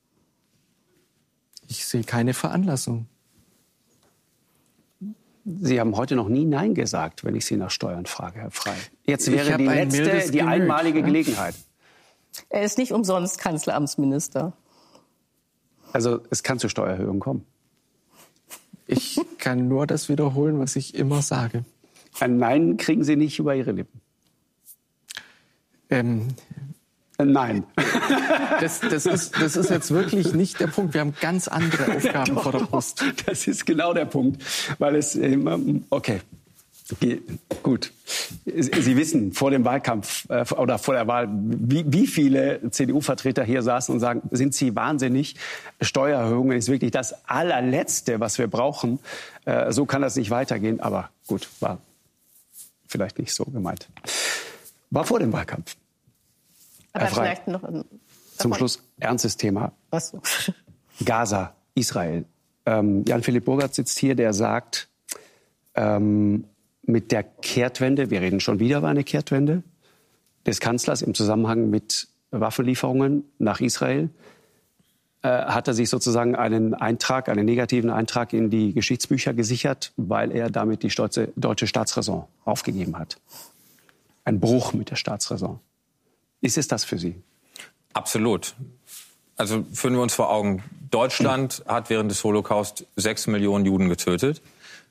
Ich sehe keine Veranlassung. Sie haben heute noch nie Nein gesagt, wenn ich Sie nach Steuern frage, Herr Frey. Jetzt wäre die letzte, die Gemüt, einmalige ja? Gelegenheit. Er ist nicht umsonst Kanzleramtsminister. Also es kann zu Steuererhöhungen kommen. Ich kann nur das wiederholen, was ich immer sage. Ein Nein kriegen Sie nicht über Ihre Lippen. Ähm, Nein. Das, das, ist, das ist jetzt wirklich nicht der Punkt. Wir haben ganz andere Aufgaben vor der Brust. Das ist genau der Punkt. Weil es, okay, gut. Sie wissen vor dem Wahlkampf äh, oder vor der Wahl, wie, wie viele C D U-Vertreter hier saßen und sagen, sind Sie wahnsinnig? Steuererhöhungen ist wirklich das allerletzte, was wir brauchen. Äh, so kann das nicht weitergehen. Aber gut, war vielleicht nicht so gemeint. War vor dem Wahlkampf. Aber vielleicht noch ein, zum Schluss ernstes Thema. Was? Gaza, Israel. Ähm, Jan-Philipp Burgert sitzt hier, der sagt, ähm, mit der Kehrtwende, wir reden schon wieder über eine Kehrtwende des Kanzlers im Zusammenhang mit Waffenlieferungen nach Israel, äh, hat er sich sozusagen einen Eintrag, einen negativen Eintrag in die Geschichtsbücher gesichert, weil er damit die stolze, deutsche Staatsräson aufgegeben hat. Ein Bruch mit der Staatsräson. Ist es das für Sie? Absolut. Also führen wir uns vor Augen, Deutschland hat während des Holocaust sechs Millionen Juden getötet.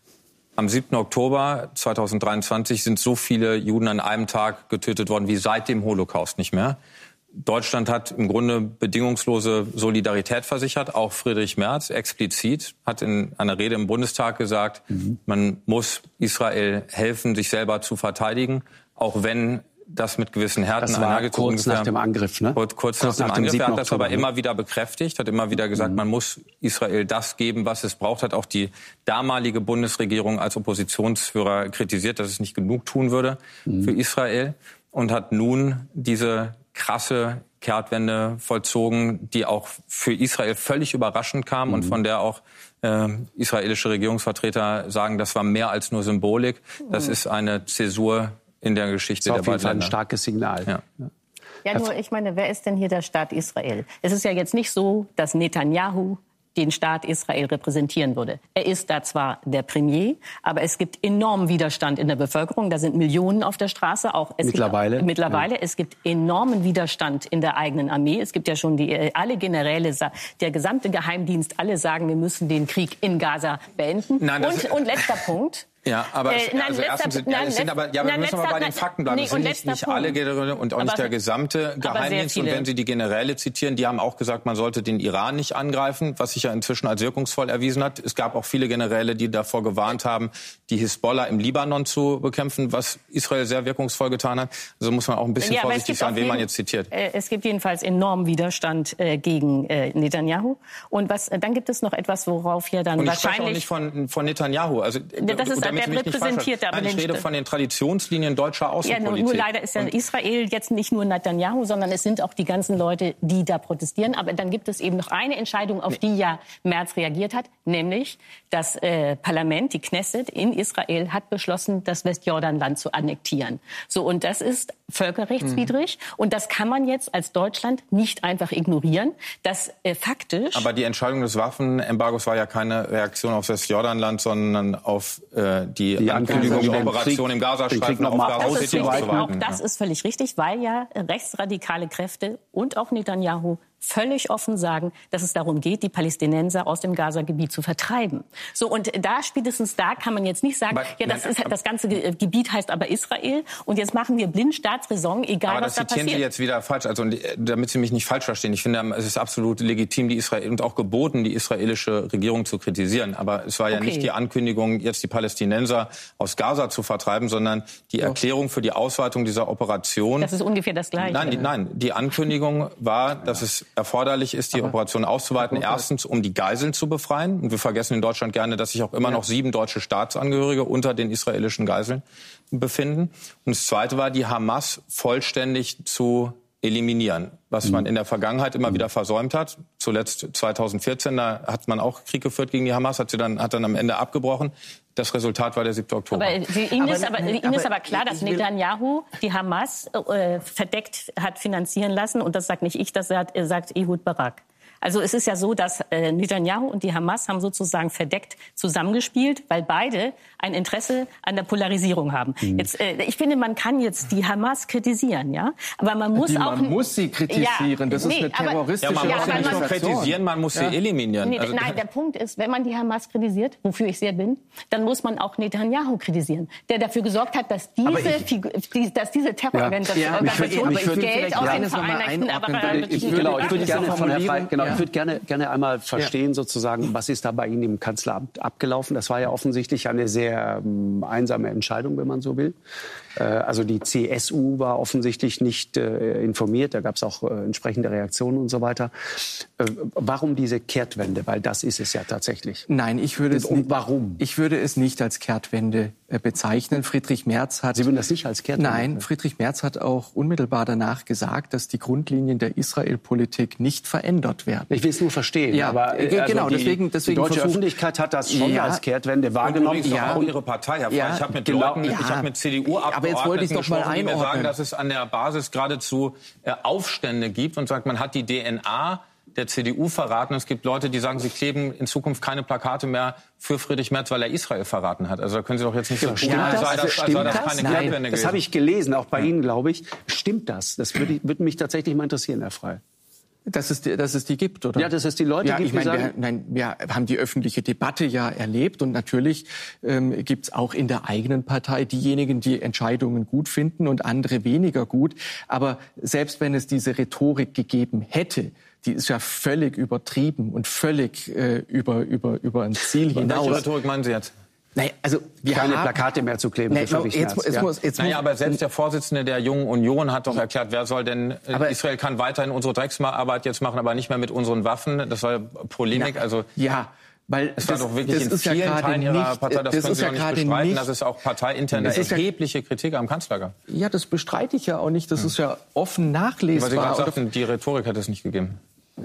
Am siebten Oktober zweitausenddreiundzwanzig sind so viele Juden an einem Tag getötet worden wie seit dem Holocaust nicht mehr. Deutschland hat im Grunde bedingungslose Solidarität versichert. Auch Friedrich Merz explizit hat in einer Rede im Bundestag gesagt, mhm. man muss Israel helfen, sich selber zu verteidigen, auch wenn das mit gewissen Härten einhergezogen ist. Kurz nach dem Angriff, ne? Kurz, kurz, kurz nach, nach dem Angriff. Er hat das aber immer wieder bekräftigt, hat immer wieder gesagt, mhm. man muss Israel das geben, was es braucht. Hat auch die damalige Bundesregierung als Oppositionsführer kritisiert, dass es nicht genug tun würde mhm. für Israel. Und hat nun diese krasse Kehrtwende vollzogen, die auch für Israel völlig überraschend kam mhm. und von der auch äh, israelische Regierungsvertreter sagen, das war mehr als nur Symbolik. Das mhm. ist eine Zäsur in der Geschichte der beiden Länder. Das ist auf jeden Fall ein starkes Signal. Ja. ja, nur ich meine, wer ist denn hier der Staat Israel? Es ist ja jetzt nicht so, dass Netanyahu den Staat Israel repräsentieren würde. Er ist da zwar der Premier, aber es gibt enormen Widerstand in der Bevölkerung. Da sind Millionen auf der Straße. Auch es mittlerweile. Gibt, mittlerweile. Ja. Es gibt enormen Widerstand in der eigenen Armee. Es gibt ja schon die, alle Generäle, der gesamte Geheimdienst, alle sagen, wir müssen den Krieg in Gaza beenden. Nein, und, und letzter Punkt. Ja, aber, äh, nein, also letzter, sind, nein, es sind aber, ja, aber nein, wir müssen letzter, aber bei den nein, Fakten bleiben. Nee, es sind nicht, nicht alle Generäle und auch aber, nicht der gesamte Geheimdienst. Und wenn Sie die Generäle zitieren, die haben auch gesagt, man sollte den Iran nicht angreifen, was sich ja inzwischen als wirkungsvoll erwiesen hat. Es gab auch viele Generäle, die davor gewarnt haben, die Hisbollah im Libanon zu bekämpfen, was Israel sehr wirkungsvoll getan hat. Also muss man auch ein bisschen ja, vorsichtig sein, wen man jetzt zitiert. Äh, es gibt jedenfalls enormen Widerstand äh, gegen äh, Netanyahu. Und was, äh, dann gibt es noch etwas, worauf hier dann und ich wahrscheinlich... Ich spreche auch nicht von, von Netanyahu. Also, das ist, der repräsentiert Nein, ich rede von den Traditionslinien deutscher Außenpolitik. Ja, nur, nur leider ist ja Israel jetzt nicht nur Netanyahu, sondern es sind auch die ganzen Leute, die da protestieren. Aber dann gibt es eben noch eine Entscheidung, auf die ja Merz reagiert hat, nämlich das äh, Parlament, die Knesset in Israel, hat beschlossen, das Westjordanland zu annektieren. So, und das ist völkerrechtswidrig. Mhm. Und das kann man jetzt als Deutschland nicht einfach ignorieren. Das äh, faktisch... Aber die Entscheidung des Waffenembargos war ja keine Reaktion auf das Westjordanland, sondern auf äh, die, die Ankündigung der Operation Krieg, im Gazastreifen auf Gaza City und so weiter. Auch das ist völlig richtig, weil ja rechtsradikale Kräfte und auch Netanyahu völlig offen sagen, dass es darum geht, die Palästinenser aus dem Gaza-Gebiet zu vertreiben. So, und da, spätestens da kann man jetzt nicht sagen, aber, ja, das, ist, das ganze Gebiet heißt aber Israel und jetzt machen wir blind Staatsräson, egal aber was da passiert. Aber das zitieren Sie jetzt wieder falsch, also damit Sie mich nicht falsch verstehen. Ich finde, es ist absolut legitim, die Israel und auch geboten, die israelische Regierung zu kritisieren. Aber es war ja okay. nicht die Ankündigung, jetzt die Palästinenser aus Gaza zu vertreiben, sondern die so. Erklärung für die Ausweitung dieser Operation. Das ist ungefähr das Gleiche. Nein, die, nein, die Ankündigung war, dass es erforderlich ist, die aber Operation auszuweiten. Erstens, um die Geiseln zu befreien. Und wir vergessen in Deutschland gerne, dass sich auch immer ja. noch sieben deutsche Staatsangehörige unter den israelischen Geiseln befinden. Und das Zweite war, die Hamas vollständig zu eliminieren, was mhm. man in der Vergangenheit immer mhm. wieder versäumt hat. Zuletzt zweitausendvierzehn, da hat man auch Krieg geführt gegen die Hamas, hat sie dann, hat dann am Ende abgebrochen. Das Resultat war der siebte Oktober. Aber Ihnen ist aber, Ihnen aber, ist aber klar, dass Netanyahu die Hamas äh, verdeckt hat finanzieren lassen. Und das sagt nicht ich, das sagt, sagt Ehud Barak. Also es ist ja so, dass äh, Netanyahu und die Hamas haben sozusagen verdeckt zusammengespielt, weil beide ein Interesse an der Polarisierung haben. Mhm. Jetzt, äh, ich finde, man kann jetzt die Hamas kritisieren, ja, aber man muss die, auch... Man muss sie kritisieren, ja, das ist nee, eine terroristische aber, ja, man muss ja, sie nicht nur kritisieren, man muss ja. sie eliminieren. Nee, also, nein, der Punkt ist, wenn man die Hamas kritisiert, wofür ich sehr bin, dann muss man auch Netanyahu kritisieren, der dafür gesorgt hat, dass diese, ich, die, dass diese Terrororganisation ja, ja, Geld aus den Vereinigten Arabischen Ich würde gerne von Herr Frey, genau, ich würde gerne, gerne einmal verstehen, ja. sozusagen, was ist da bei Ihnen im Kanzleramt abgelaufen? Das war ja offensichtlich eine sehr ähm, einsame Entscheidung, wenn man so will. Äh, also die C S U war offensichtlich nicht äh, informiert. Da gab es auch äh, entsprechende Reaktionen und so weiter. Äh, warum diese Kehrtwende? Weil das ist es ja tatsächlich. Nein, ich würde es und nicht, warum? Ich würde es nicht als Kehrtwende äh, bezeichnen. Friedrich Merz hat... Sie würden das nicht als Kehrtwende? Nein, Friedrich Merz hat auch unmittelbar danach gesagt, dass die Grundlinien der Israel-Politik nicht verändert werden. Ich will es nur verstehen. Ja, aber äh, also genau, die, deswegen, deswegen die deutsche versucht, Öffentlichkeit hat das schon ja, als Kehrtwende wahrgenommen. Ja, auch Ihre Partei, Herr Frey. Ja, ich habe mit genau, Leuten, ja, ich habe mit C D U-Abgeordneten aber jetzt wollte ich doch mal gesprochen, die mir einordnen. sagen, dass es an der Basis geradezu äh, Aufstände gibt und sagt, man hat die D N A der C D U verraten. Es gibt Leute, die sagen, sie kleben in Zukunft keine Plakate mehr für Friedrich Merz, weil er Israel verraten hat. Also da können Sie doch jetzt nicht so tun, ja, als sei das, das, als sei das keine Nein, Kehrtwende das habe ich gelesen, auch bei ja. Ihnen, glaube ich. Stimmt das? Das würde, würde mich tatsächlich mal interessieren, Herr Frey. Dass es, dass es die gibt, oder? Ja, dass es die Leute ja, gibt, ich meine, die sagen... Wir, nein, wir haben die öffentliche Debatte ja erlebt und natürlich ähm, gibt es auch in der eigenen Partei diejenigen, die Entscheidungen gut finden und andere weniger gut. Aber selbst wenn es diese Rhetorik gegeben hätte, die ist ja völlig übertrieben und völlig äh, über, über, über ein Ziel hinaus. Welche Rhetorik meinen Sie jetzt? Naja, also wir keine haben, Plakate mehr zu kleben. Nein, no, jetzt, jetzt ja. muss, jetzt naja, muss, aber selbst der Vorsitzende der Jungen Union hat doch erklärt, wer soll denn, aber, Israel kann weiterhin unsere Drecksarbeit jetzt machen, aber nicht mehr mit unseren Waffen. Das war Polemik. Ja, also ja. Weil es war das, doch wirklich in vielen ja Teilen Ihrer nicht, Partei, das, das können Sie ja auch nicht bestreiten, nicht, dass es auch parteiintern erhebliche ja, Kritik am Kanzler gab. Ja, das bestreite ich ja auch nicht. Das hm. ist ja offen nachlesbar. Weil Sie gerade sagten, die Rhetorik hätte es nicht gegeben. Äh,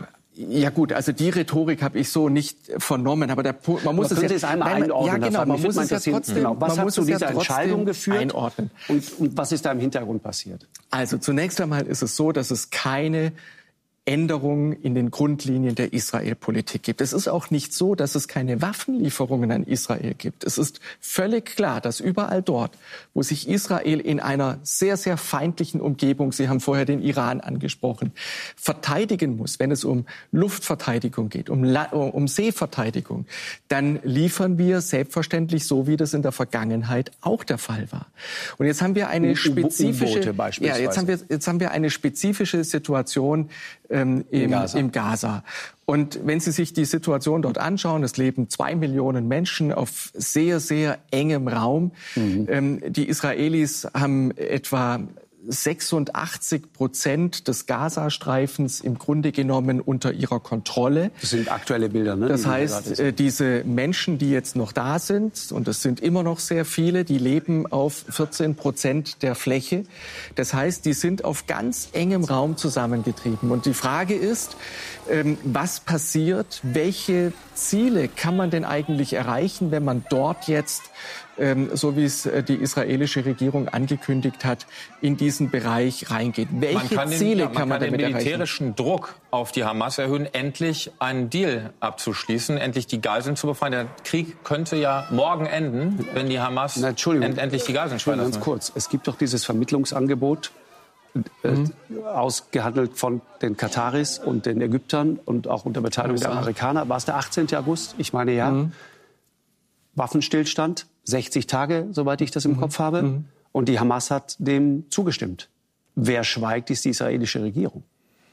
Ja gut, also die Rhetorik habe ich so nicht vernommen, aber der man muss aber es jetzt ja einmal einordnen. Ja, genau, man muss es ja trotzdem, genau. Was hat zu dieser Entscheidung geführt einordnen. Und, und was ist da im Hintergrund passiert? Also zunächst einmal ist es so, dass es keine Änderungen in den Grundlinien der Israel-Politik gibt. Es ist auch nicht so, dass es keine Waffenlieferungen an Israel gibt. Es ist völlig klar, dass überall dort, wo sich Israel in einer sehr, sehr feindlichen Umgebung, Sie haben vorher den Iran angesprochen, verteidigen muss, wenn es um Luftverteidigung geht, um, La- um Seeverteidigung, dann liefern wir selbstverständlich so, wie das in der Vergangenheit auch der Fall war. Und jetzt haben wir eine U- spezifische, U-Boote beispielsweise. ja, jetzt haben wir, jetzt haben wir eine spezifische Situation ähm, im, Gaza. im Gaza. Und wenn Sie sich die Situation dort anschauen, es leben zwei Millionen Menschen auf sehr, sehr engem Raum. Mhm. Ähm, die Israelis haben etwa sechsundachtzig Prozent des Gazastreifens im Grunde genommen unter ihrer Kontrolle. Das sind aktuelle Bilder, ne? Das heißt, äh, diese Menschen, die jetzt noch da sind, und es sind immer noch sehr viele, die leben auf vierzehn Prozent der Fläche. Das heißt, die sind auf ganz engem Raum zusammengetrieben. Und die Frage ist, ähm, was passiert? Welche Ziele kann man denn eigentlich erreichen, wenn man dort jetzt, ähm, so wie es äh, die israelische Regierung angekündigt hat, in diesen Bereich reingeht? Welche man kann Ziele den, ja, man kann man kann damit den militärischen erreichen? Druck auf die Hamas erhöhen, endlich einen Deal abzuschließen, endlich die Geiseln zu befreien. Der Krieg könnte ja morgen enden, wenn die Hamas Na, end, endlich die Geiseln freilassen. Ganz kurz, es gibt doch dieses Vermittlungsangebot, äh, mhm. ausgehandelt von den Kataris und den Ägyptern und auch unter Beteiligung der Amerikaner. War es der achtzehnten August? Ich meine, ja. Mhm. Waffenstillstand, sechzig Tage, soweit ich das im mhm. Kopf habe. Mhm. Und die Hamas hat dem zugestimmt. Wer schweigt, ist die israelische Regierung.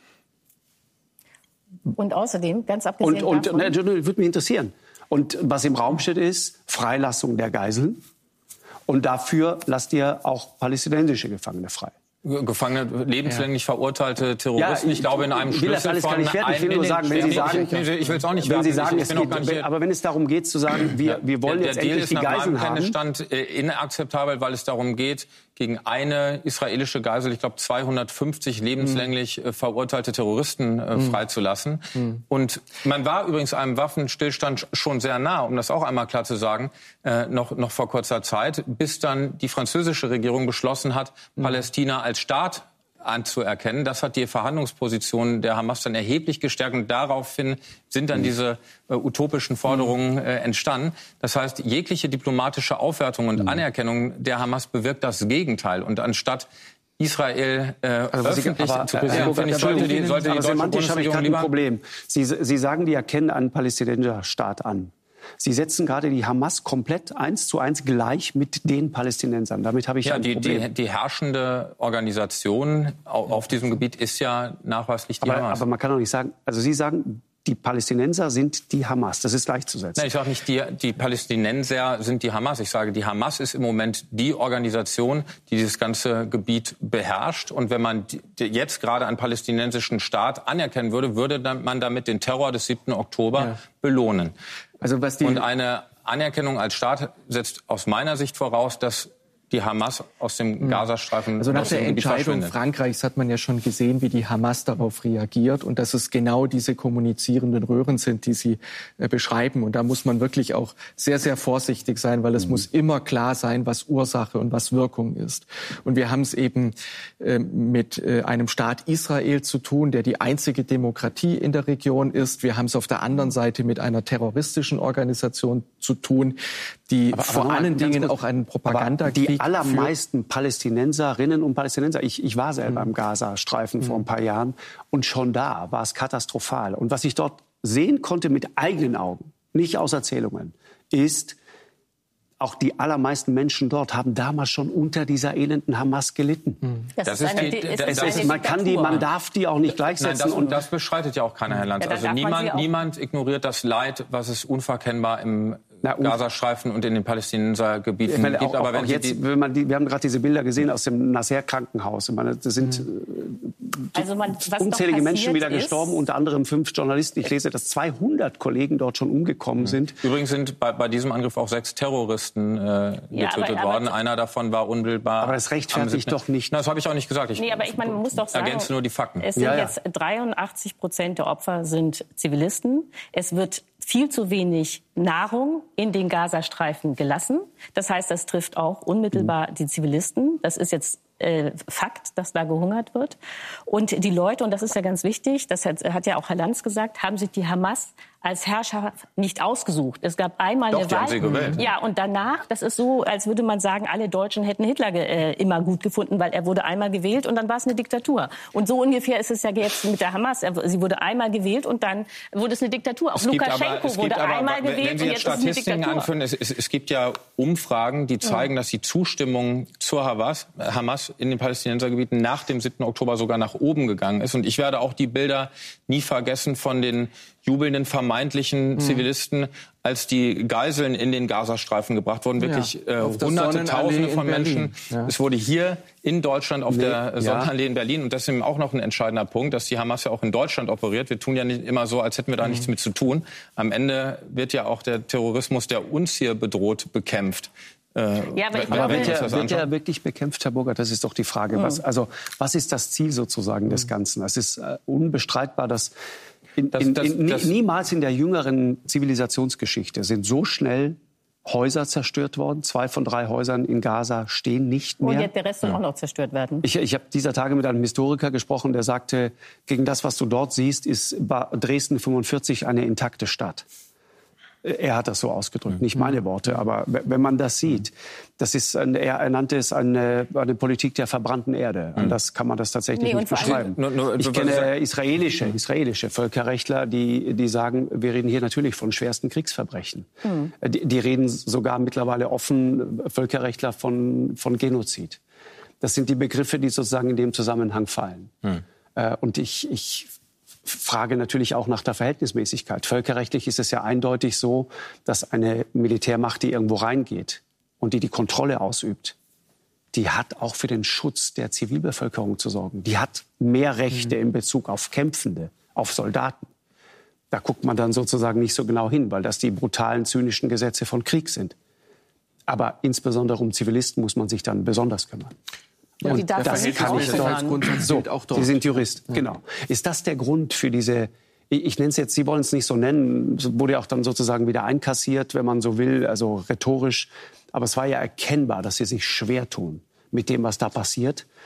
Und außerdem, ganz abgesehen und, und, davon... Und, ne, würde mich interessieren. Und was im Raum steht, ist Freilassung der Geiseln. Und dafür lasst ihr auch palästinensische Gefangene frei. Gefangene, lebenslänglich ja. verurteilte Terroristen. Ja, ich, ich glaube, in einem ich will Schlüssel das alles gar nicht fertig. Ich will nur sagen, wenn Sie sagen, ich, ich will es auch nicht wenn Sie sagen, ich, es ich geht, wenn, aber wenn es darum geht zu sagen, wir, wir wollen der, jetzt der endlich die Geiseln haben. Der Stand äh, inakzeptabel, weil es darum geht, gegen eine israelische Geisel, ich glaube zweihundertfünfzig lebenslänglich äh, verurteilte Terroristen äh, mhm. freizulassen. Mhm. Und man war übrigens einem Waffenstillstand schon sehr nah, um das auch einmal klar zu sagen, äh, noch, noch vor kurzer Zeit, bis dann die französische Regierung beschlossen hat, mhm. Palästina als Staat anzuerkennen. Das hat die Verhandlungsposition der Hamas dann erheblich gestärkt und daraufhin sind dann diese äh, utopischen Forderungen äh, entstanden. Das heißt, jegliche diplomatische Aufwertung und Anerkennung der Hamas bewirkt das Gegenteil. Und anstatt Israel äh, also öffentlich aber, zu präsentieren, äh, sollte die, sollte die deutsche semantisch habe ich Bundesregierung gerade ein Problem. Sie, Sie sagen, die erkennen einen Palästinenserstaat an. Sie setzen gerade die Hamas komplett eins zu eins gleich mit den Palästinensern. Damit habe ich ja, ein die, Problem. Die, die herrschende Organisation auf diesem Gebiet ist ja nachweislich die aber, Hamas. Aber man kann doch nicht sagen, also Sie sagen, die Palästinenser sind die Hamas. Das ist gleichzusetzen. Nein, ich sage nicht, die, die Palästinenser sind die Hamas. Ich sage, die Hamas ist im Moment die Organisation, die dieses ganze Gebiet beherrscht. Und wenn man die, jetzt gerade einen palästinensischen Staat anerkennen würde, würde man damit den Terror des siebten Oktober ja. belohnen. Also was die Und eine Anerkennung als Staat setzt aus meiner Sicht voraus, dass die Hamas aus dem Gazastreifen Also nach der Entscheidung Frankreichs hat man ja schon gesehen, wie die Hamas darauf reagiert und dass es genau diese kommunizierenden Röhren sind, die Sie äh, beschreiben. Und da muss man wirklich auch sehr, sehr vorsichtig sein, weil es mhm. muss immer klar sein, was Ursache und was Wirkung ist. Und wir haben es eben äh, mit äh, einem Staat Israel zu tun, der die einzige Demokratie in der Region ist. Wir haben es auf der anderen Seite mit einer terroristischen Organisation zu tun, die aber, vor aber allen Dingen kurz, auch einen Propagandakrieg die allermeisten Palästinenserinnen und Palästinenser, ich, ich war selber im Gazastreifen mhm. vor ein paar Jahren und schon da war es katastrophal. Und was ich dort sehen konnte mit eigenen Augen, nicht aus Erzählungen, ist, auch die allermeisten Menschen dort haben damals schon unter dieser elenden Hamas gelitten. Das, das ist, eine, die, ist das ist, man kann die, man darf die auch nicht gleichsetzen. Nein, das, und das beschreitet ja auch keiner, Herr Lanz. Ja, also niemand, niemand ignoriert das Leid, was es unverkennbar im Na, Gazastreifen und in den Palästinensergebieten ich meine, gibt. Auch, Aber wenn auch jetzt, die, wenn man die, wir haben gerade diese Bilder gesehen aus dem Nasser-Krankenhaus. Ich meine, das sind mhm. also man, unzählige Menschen wieder ist, gestorben, unter anderem fünf Journalisten. Ich lese, dass zweihundert Kollegen dort schon umgekommen mhm. sind. Übrigens sind bei, bei diesem Angriff auch sechs Terroristen äh, ja, getötet aber, worden. Aber, Einer davon war unmittelbar. Aber das rechtfertigt doch nicht. Na, das habe ich auch nicht gesagt. Ich nee, aber ich meine, man muss doch sagen, ergänze nur die Fakten. Es sind ja, ja. jetzt dreiundachtzig Prozent der Opfer sind Zivilisten. Es wird viel zu wenig Nahrung in den Gazastreifen gelassen. Das heißt, das trifft auch unmittelbar die Zivilisten. Das ist jetzt äh, Fakt, dass da gehungert wird. Und die Leute, und das ist ja ganz wichtig, das hat, hat ja auch Herr Lanz gesagt, haben sich die Hamas als Herrscher nicht ausgesucht. Es gab einmal Doch, eine die Wahl. Haben sie gewählt. Ja, und danach, das ist so, als würde man sagen, alle Deutschen hätten Hitler äh, immer gut gefunden, weil er wurde einmal gewählt und dann war es eine Diktatur. Und so ungefähr ist es ja jetzt mit der Hamas. Sie wurde einmal gewählt und dann wurde es eine Diktatur. Auch Lukaschenko aber, wurde aber, einmal wenn, gewählt wenn Sie und jetzt jetzt ist es eine Statistiken Diktatur. Anführen, es, es, es gibt ja Umfragen, die zeigen, ja. dass die Zustimmung zur Hamas, Hamas in den Palästinensergebieten nach dem siebten Oktober sogar nach oben gegangen ist. Und ich werde auch die Bilder nie vergessen von den jubelnden vermeintlichen mhm. Zivilisten, als die Geiseln in den Gazastreifen gebracht wurden. Wirklich ja, äh, hunderte, tausende von Menschen. Ja. Es wurde hier in Deutschland auf nee, der Sonnenallee ja. in Berlin. Und das ist eben auch noch ein entscheidender Punkt, dass die Hamas ja auch in Deutschland operiert. Wir tun ja nicht immer so, als hätten wir da mhm. nichts mit zu tun. Am Ende wird ja auch der Terrorismus, der uns hier bedroht, bekämpft. Äh, ja, aber, ich aber wird, der, wird der wirklich bekämpft, Herr Burger? Das ist doch die Frage. Mhm. Was, also, was ist das Ziel sozusagen mhm. des Ganzen? Es ist äh, unbestreitbar, dass in, das, in, das, in, das, niemals in der jüngeren Zivilisationsgeschichte sind so schnell Häuser zerstört worden. Zwei von drei Häusern in Gaza stehen nicht mehr. Und jetzt der Rest soll ja. auch noch zerstört werden. Ich, ich habe dieser Tage mit einem Historiker gesprochen, der sagte, gegen das, was du dort siehst, ist Dresden fünfundvierzig eine intakte Stadt. Er hat das so ausgedrückt, nicht meine Worte, aber wenn man das sieht, das ist, ein, er nannte es eine, eine Politik der verbrannten Erde. Anders kann man das tatsächlich nee, nicht beschreiben. Nur, nur, ich kenne israelische, israelische Völkerrechtler, die, die sagen, wir reden hier natürlich von schwersten Kriegsverbrechen. Mhm. Die, die reden sogar mittlerweile offen, Völkerrechtler, von, von Genozid. Das sind die Begriffe, die sozusagen in dem Zusammenhang fallen. Mhm. Und ich, ich frage natürlich auch nach der Verhältnismäßigkeit. Völkerrechtlich ist es ja eindeutig so, dass eine Militärmacht, die irgendwo reingeht und die die Kontrolle ausübt, die hat auch für den Schutz der Zivilbevölkerung zu sorgen. Die hat mehr Rechte mhm. in Bezug auf Kämpfende, auf Soldaten. Da guckt man dann sozusagen nicht so genau hin, weil das die brutalen, zynischen Gesetze von Krieg sind. Aber insbesondere um Zivilisten muss man sich dann besonders kümmern. Ja, und das kann ich so, auch dort. Sie sind Jurist, ja. genau. Ist das der Grund für diese, ich, ich nenne es jetzt, Sie wollen es nicht so nennen, wurde ja auch dann sozusagen wieder einkassiert, wenn man so will, also rhetorisch. Aber es war ja erkennbar, dass Sie sich schwer tun mit dem, was da passiert.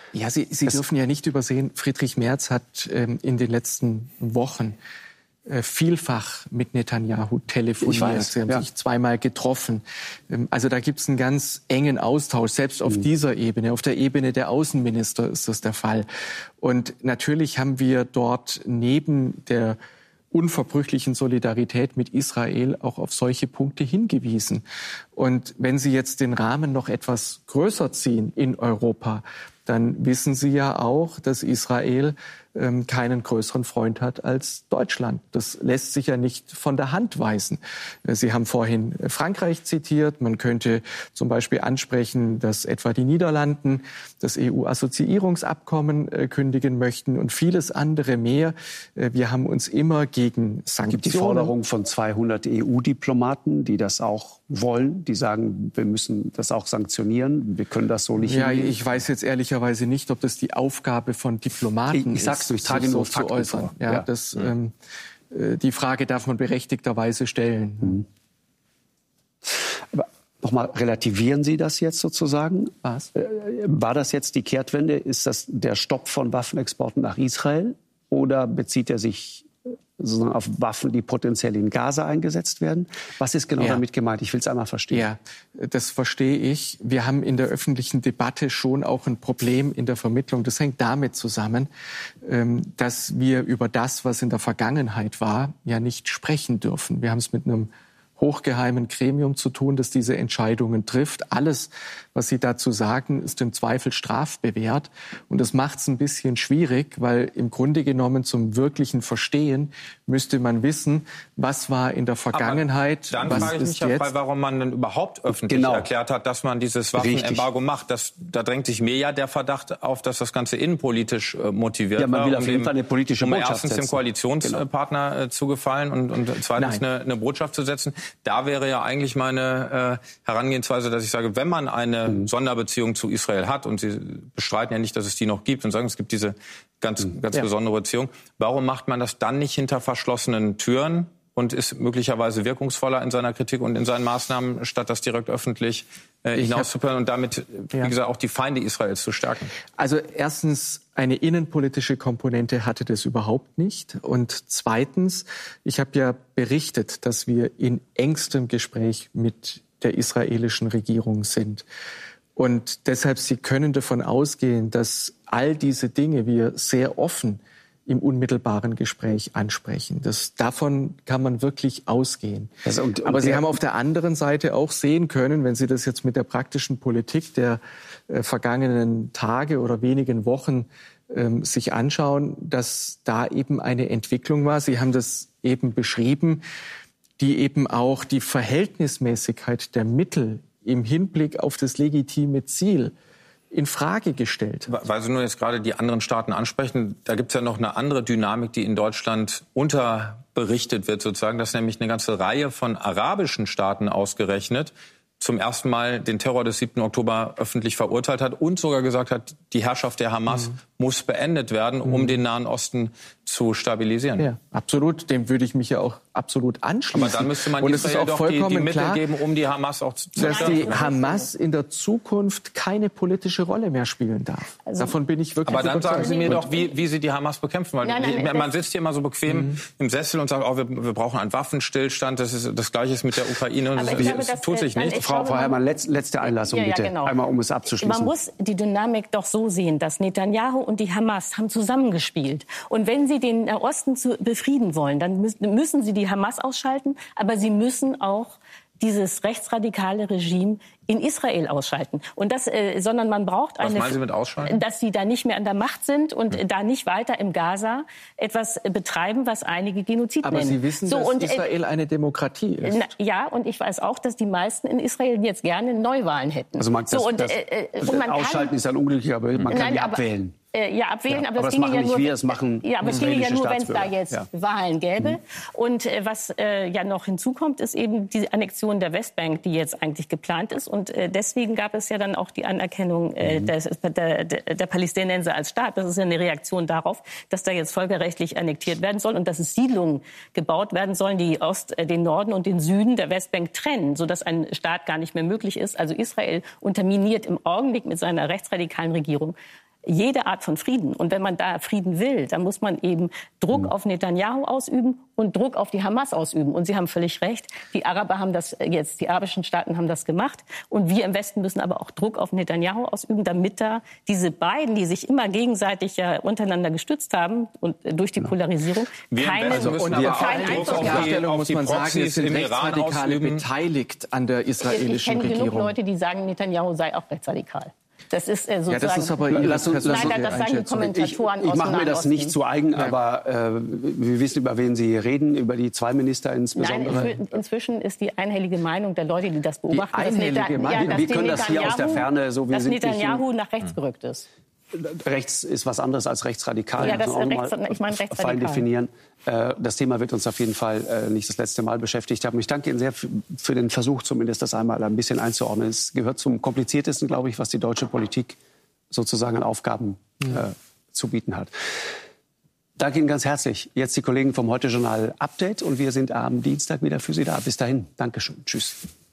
Ja, Sie, Sie dürfen ja nicht übersehen, Friedrich Merz hat ähm, in den letzten Wochen äh, vielfach mit Netanyahu telefoniert. Ich weiß, Sie haben ja. sich zweimal getroffen. Ähm, also da gibt es einen ganz engen Austausch, selbst auf mhm. dieser Ebene. Auf der Ebene der Außenminister ist das der Fall. Und natürlich haben wir dort neben der unverbrüchlichen Solidarität mit Israel auch auf solche Punkte hingewiesen. Und wenn Sie jetzt den Rahmen noch etwas größer ziehen in Europa, dann wissen Sie ja auch, dass Israel ähm, keinen größeren Freund hat als Deutschland. Das lässt sich ja nicht von der Hand weisen. Sie haben vorhin Frankreich zitiert. Man könnte zum Beispiel ansprechen, dass etwa die Niederlanden das E U-Assoziierungsabkommen äh, kündigen möchten und vieles andere mehr. Äh, wir haben uns immer gegen Sanktionen... Es gibt die Forderung von zweihundert E U-Diplomaten, die das auch wollen. Die sagen, wir müssen das auch sanktionieren. Wir können das so nicht... Ja, hingehen. Ich weiß jetzt ehrlicherweise nicht, ob das die Aufgabe von Diplomaten ich, ich sag's, ist, ich trage nur so Fakten zu äußern. vor. Ja, ja. Das, ähm, äh, die Frage darf man berechtigterweise stellen. Mhm. Aber nochmal, relativieren Sie das jetzt sozusagen? Was? Äh, war das jetzt die Kehrtwende? Ist das der Stopp von Waffenexporten nach Israel? Oder bezieht er sich sozusagen auf Waffen, die potenziell in Gaza eingesetzt werden? Was ist genau ja. damit gemeint? Ich will es einmal verstehen. Ja, das verstehe ich. Wir haben in der öffentlichen Debatte schon auch ein Problem in der Vermittlung. Das hängt damit zusammen, dass wir über das, was in der Vergangenheit war, ja nicht sprechen dürfen. Wir haben es mit einem hochgeheimen Gremium zu tun, das diese Entscheidungen trifft. Alles, was Sie dazu sagen, ist im Zweifel strafbewehrt. Und das macht es ein bisschen schwierig, weil im Grunde genommen zum wirklichen Verstehen müsste man wissen, was war in der Vergangenheit, aber dann was frage ich ist mich jetzt. Auch, warum man denn überhaupt öffentlich genau. erklärt hat, dass man dieses Waffenembargo Richtig. macht. Das, da drängt sich mir ja der Verdacht auf, dass das Ganze innenpolitisch äh, motiviert ja, man will war, auf um jeden dem, Fall eine politische um Botschaft erstens setzen. dem Koalitionspartner genau. äh, zu gefallen und, und zweitens eine, eine Botschaft zu setzen. Da wäre ja eigentlich meine äh, Herangehensweise, dass ich sage, wenn man eine mhm. Sonderbeziehung zu Israel hat, und Sie bestreiten ja nicht, dass es die noch gibt und sagen, es gibt diese ganz, mhm. ganz ja. besondere Beziehung, warum macht man das dann nicht hinter verschlossenen Türen und ist möglicherweise wirkungsvoller in seiner Kritik und in seinen Maßnahmen, statt das direkt öffentlich äh, hinauszupören und damit, ja. wie gesagt, auch die Feinde Israels zu stärken? Also erstens, eine innenpolitische Komponente hatte das überhaupt nicht. Und zweitens, ich habe ja berichtet, dass wir in engstem Gespräch mit der israelischen Regierung sind. Und deshalb, Sie können davon ausgehen, dass all diese Dinge wir sehr offen im unmittelbaren Gespräch ansprechen. Das, davon kann man wirklich ausgehen. Also und, und Aber Sie haben auf der anderen Seite auch sehen können, wenn Sie das jetzt mit der praktischen Politik der äh, vergangenen Tage oder wenigen Wochen ähm, sich anschauen, dass da eben eine Entwicklung war. Sie haben das eben beschrieben, die eben auch die Verhältnismäßigkeit der Mittel im Hinblick auf das legitime Ziel in Frage gestellt. Weil Sie nur jetzt gerade die anderen Staaten ansprechen, da gibt es ja noch eine andere Dynamik, die in Deutschland unterberichtet wird sozusagen, dass nämlich eine ganze Reihe von arabischen Staaten ausgerechnet zum ersten Mal den Terror des siebten Oktober öffentlich verurteilt hat und sogar gesagt hat, die Herrschaft der Hamas mhm. muss beendet werden, um mhm. den Nahen Osten zu stabilisieren. Ja, absolut. Dem würde ich mich ja auch absolut anschließen. Aber dann müsste man und es ist auch doch vollkommen die, die Mittel klar, geben, um die Hamas auch zu dass die Hamas in der Zukunft keine politische Rolle mehr spielen darf. Also, davon bin ich wirklich Aber dann überzeugt. sagen Sie mir doch, wie, wie Sie die Hamas bekämpfen. Weil nein, nein, man nein, sitzt hier immer so bequem mhm. im Sessel und sagt, oh, wir, wir brauchen einen Waffenstillstand. Das ist das Gleiche ist mit der Ukraine. Und das, glaube, das das tut sich nicht. Frau, Frau Herrmann, letzte, letzte Einlassung ja, ja, bitte. Genau. Einmal, um es abzuschließen. Man muss die Dynamik doch so sehen, dass Netanyahu und die Hamas haben zusammengespielt. Und wenn sie den Osten zu befrieden wollen, dann müssen sie die Hamas ausschalten, aber sie müssen auch dieses rechtsradikale Regime in Israel ausschalten. Und das, äh, sondern man braucht eine, Was meinen Sie mit ausschalten? Dass sie da nicht mehr an der Macht sind und mhm. da nicht weiter im Gaza etwas betreiben, was einige Genozid Aber nennen. Sie wissen, so, dass und, Israel eine Demokratie ist. Na, ja, und ich weiß auch, dass die meisten in Israel jetzt gerne Neuwahlen hätten. Also man, das, so, und, das, äh, und man ausschalten kann, ist ein unglücklicher, aber man kann nein, die aber, abwählen. Äh, ja, abwählen, ja, aber, aber das das ginge ja nur, wir, das machen ja, aber es ginge ja nur, wenn es da jetzt ja. Wahlen gäbe. Mhm. Und äh, was äh, ja noch hinzukommt, ist eben die Annexion der Westbank, die jetzt eigentlich geplant ist. Und äh, deswegen gab es ja dann auch die Anerkennung äh, mhm. des, der, der, der Palästinenser als Staat. Das ist ja eine Reaktion darauf, dass da jetzt völkerrechtlich annektiert werden soll und dass es Siedlungen gebaut werden sollen, die Ost, äh, den Norden und den Süden der Westbank trennen, sodass ein Staat gar nicht mehr möglich ist. Also Israel unterminiert im Augenblick mit seiner rechtsradikalen Regierung jede Art von Frieden. Und wenn man da Frieden will, dann muss man eben Druck mhm. auf Netanyahu ausüben und Druck auf die Hamas ausüben. Und Sie haben völlig recht. Die Araber haben das jetzt, die arabischen Staaten haben das gemacht. Und wir im Westen müssen aber auch Druck auf Netanyahu ausüben, damit da diese beiden, die sich immer gegenseitig ja untereinander gestützt haben und durch die Polarisierung, wir keine, also und aber keinen Einfluss Einfluss auf die Stellung muss man sagen, es sind im Iran Rechtsradikale ausüben. beteiligt an der israelischen Ich kenne genug Regierung. Leute, die sagen, Netanyahu sei auch rechtsradikal. Das ist äh, sozusagen. Ja, das ist aber Ihre Lass uns- persönliche Nein, das sagen die Einschätzung. Kommentatoren Ich, ich aus mache dem mir das Nahen nicht Osten. zu eigen, aber äh, wir wissen, über wen Sie reden, über die zwei Minister Nein, insbesondere. inzwi- inzwischen ist die einhellige Meinung der Leute, die das beobachten, dass, einhellige Neta- Meinung? dass Wir die können das hier aus der Netanyahu- Ferne, so wir dass sind nicht Netanyahu nach rechts gerückt ist. Rechts ist was anderes als rechtsradikal. Ja, das Muss man auch rechts- noch mal ich meine rechtsradikal. fein definieren. Äh, Das Thema wird uns auf jeden Fall äh, nicht das letzte Mal beschäftigt haben. Ich danke Ihnen sehr für für den Versuch, zumindest das einmal ein bisschen einzuordnen. Es gehört zum kompliziertesten, glaube ich, was die deutsche Politik sozusagen an Aufgaben äh, zu bieten hat. Danke Ihnen ganz herzlich. Jetzt die Kollegen vom Heute-Journal Update und wir sind am Dienstag wieder für Sie da. Bis dahin. Dankeschön. Tschüss.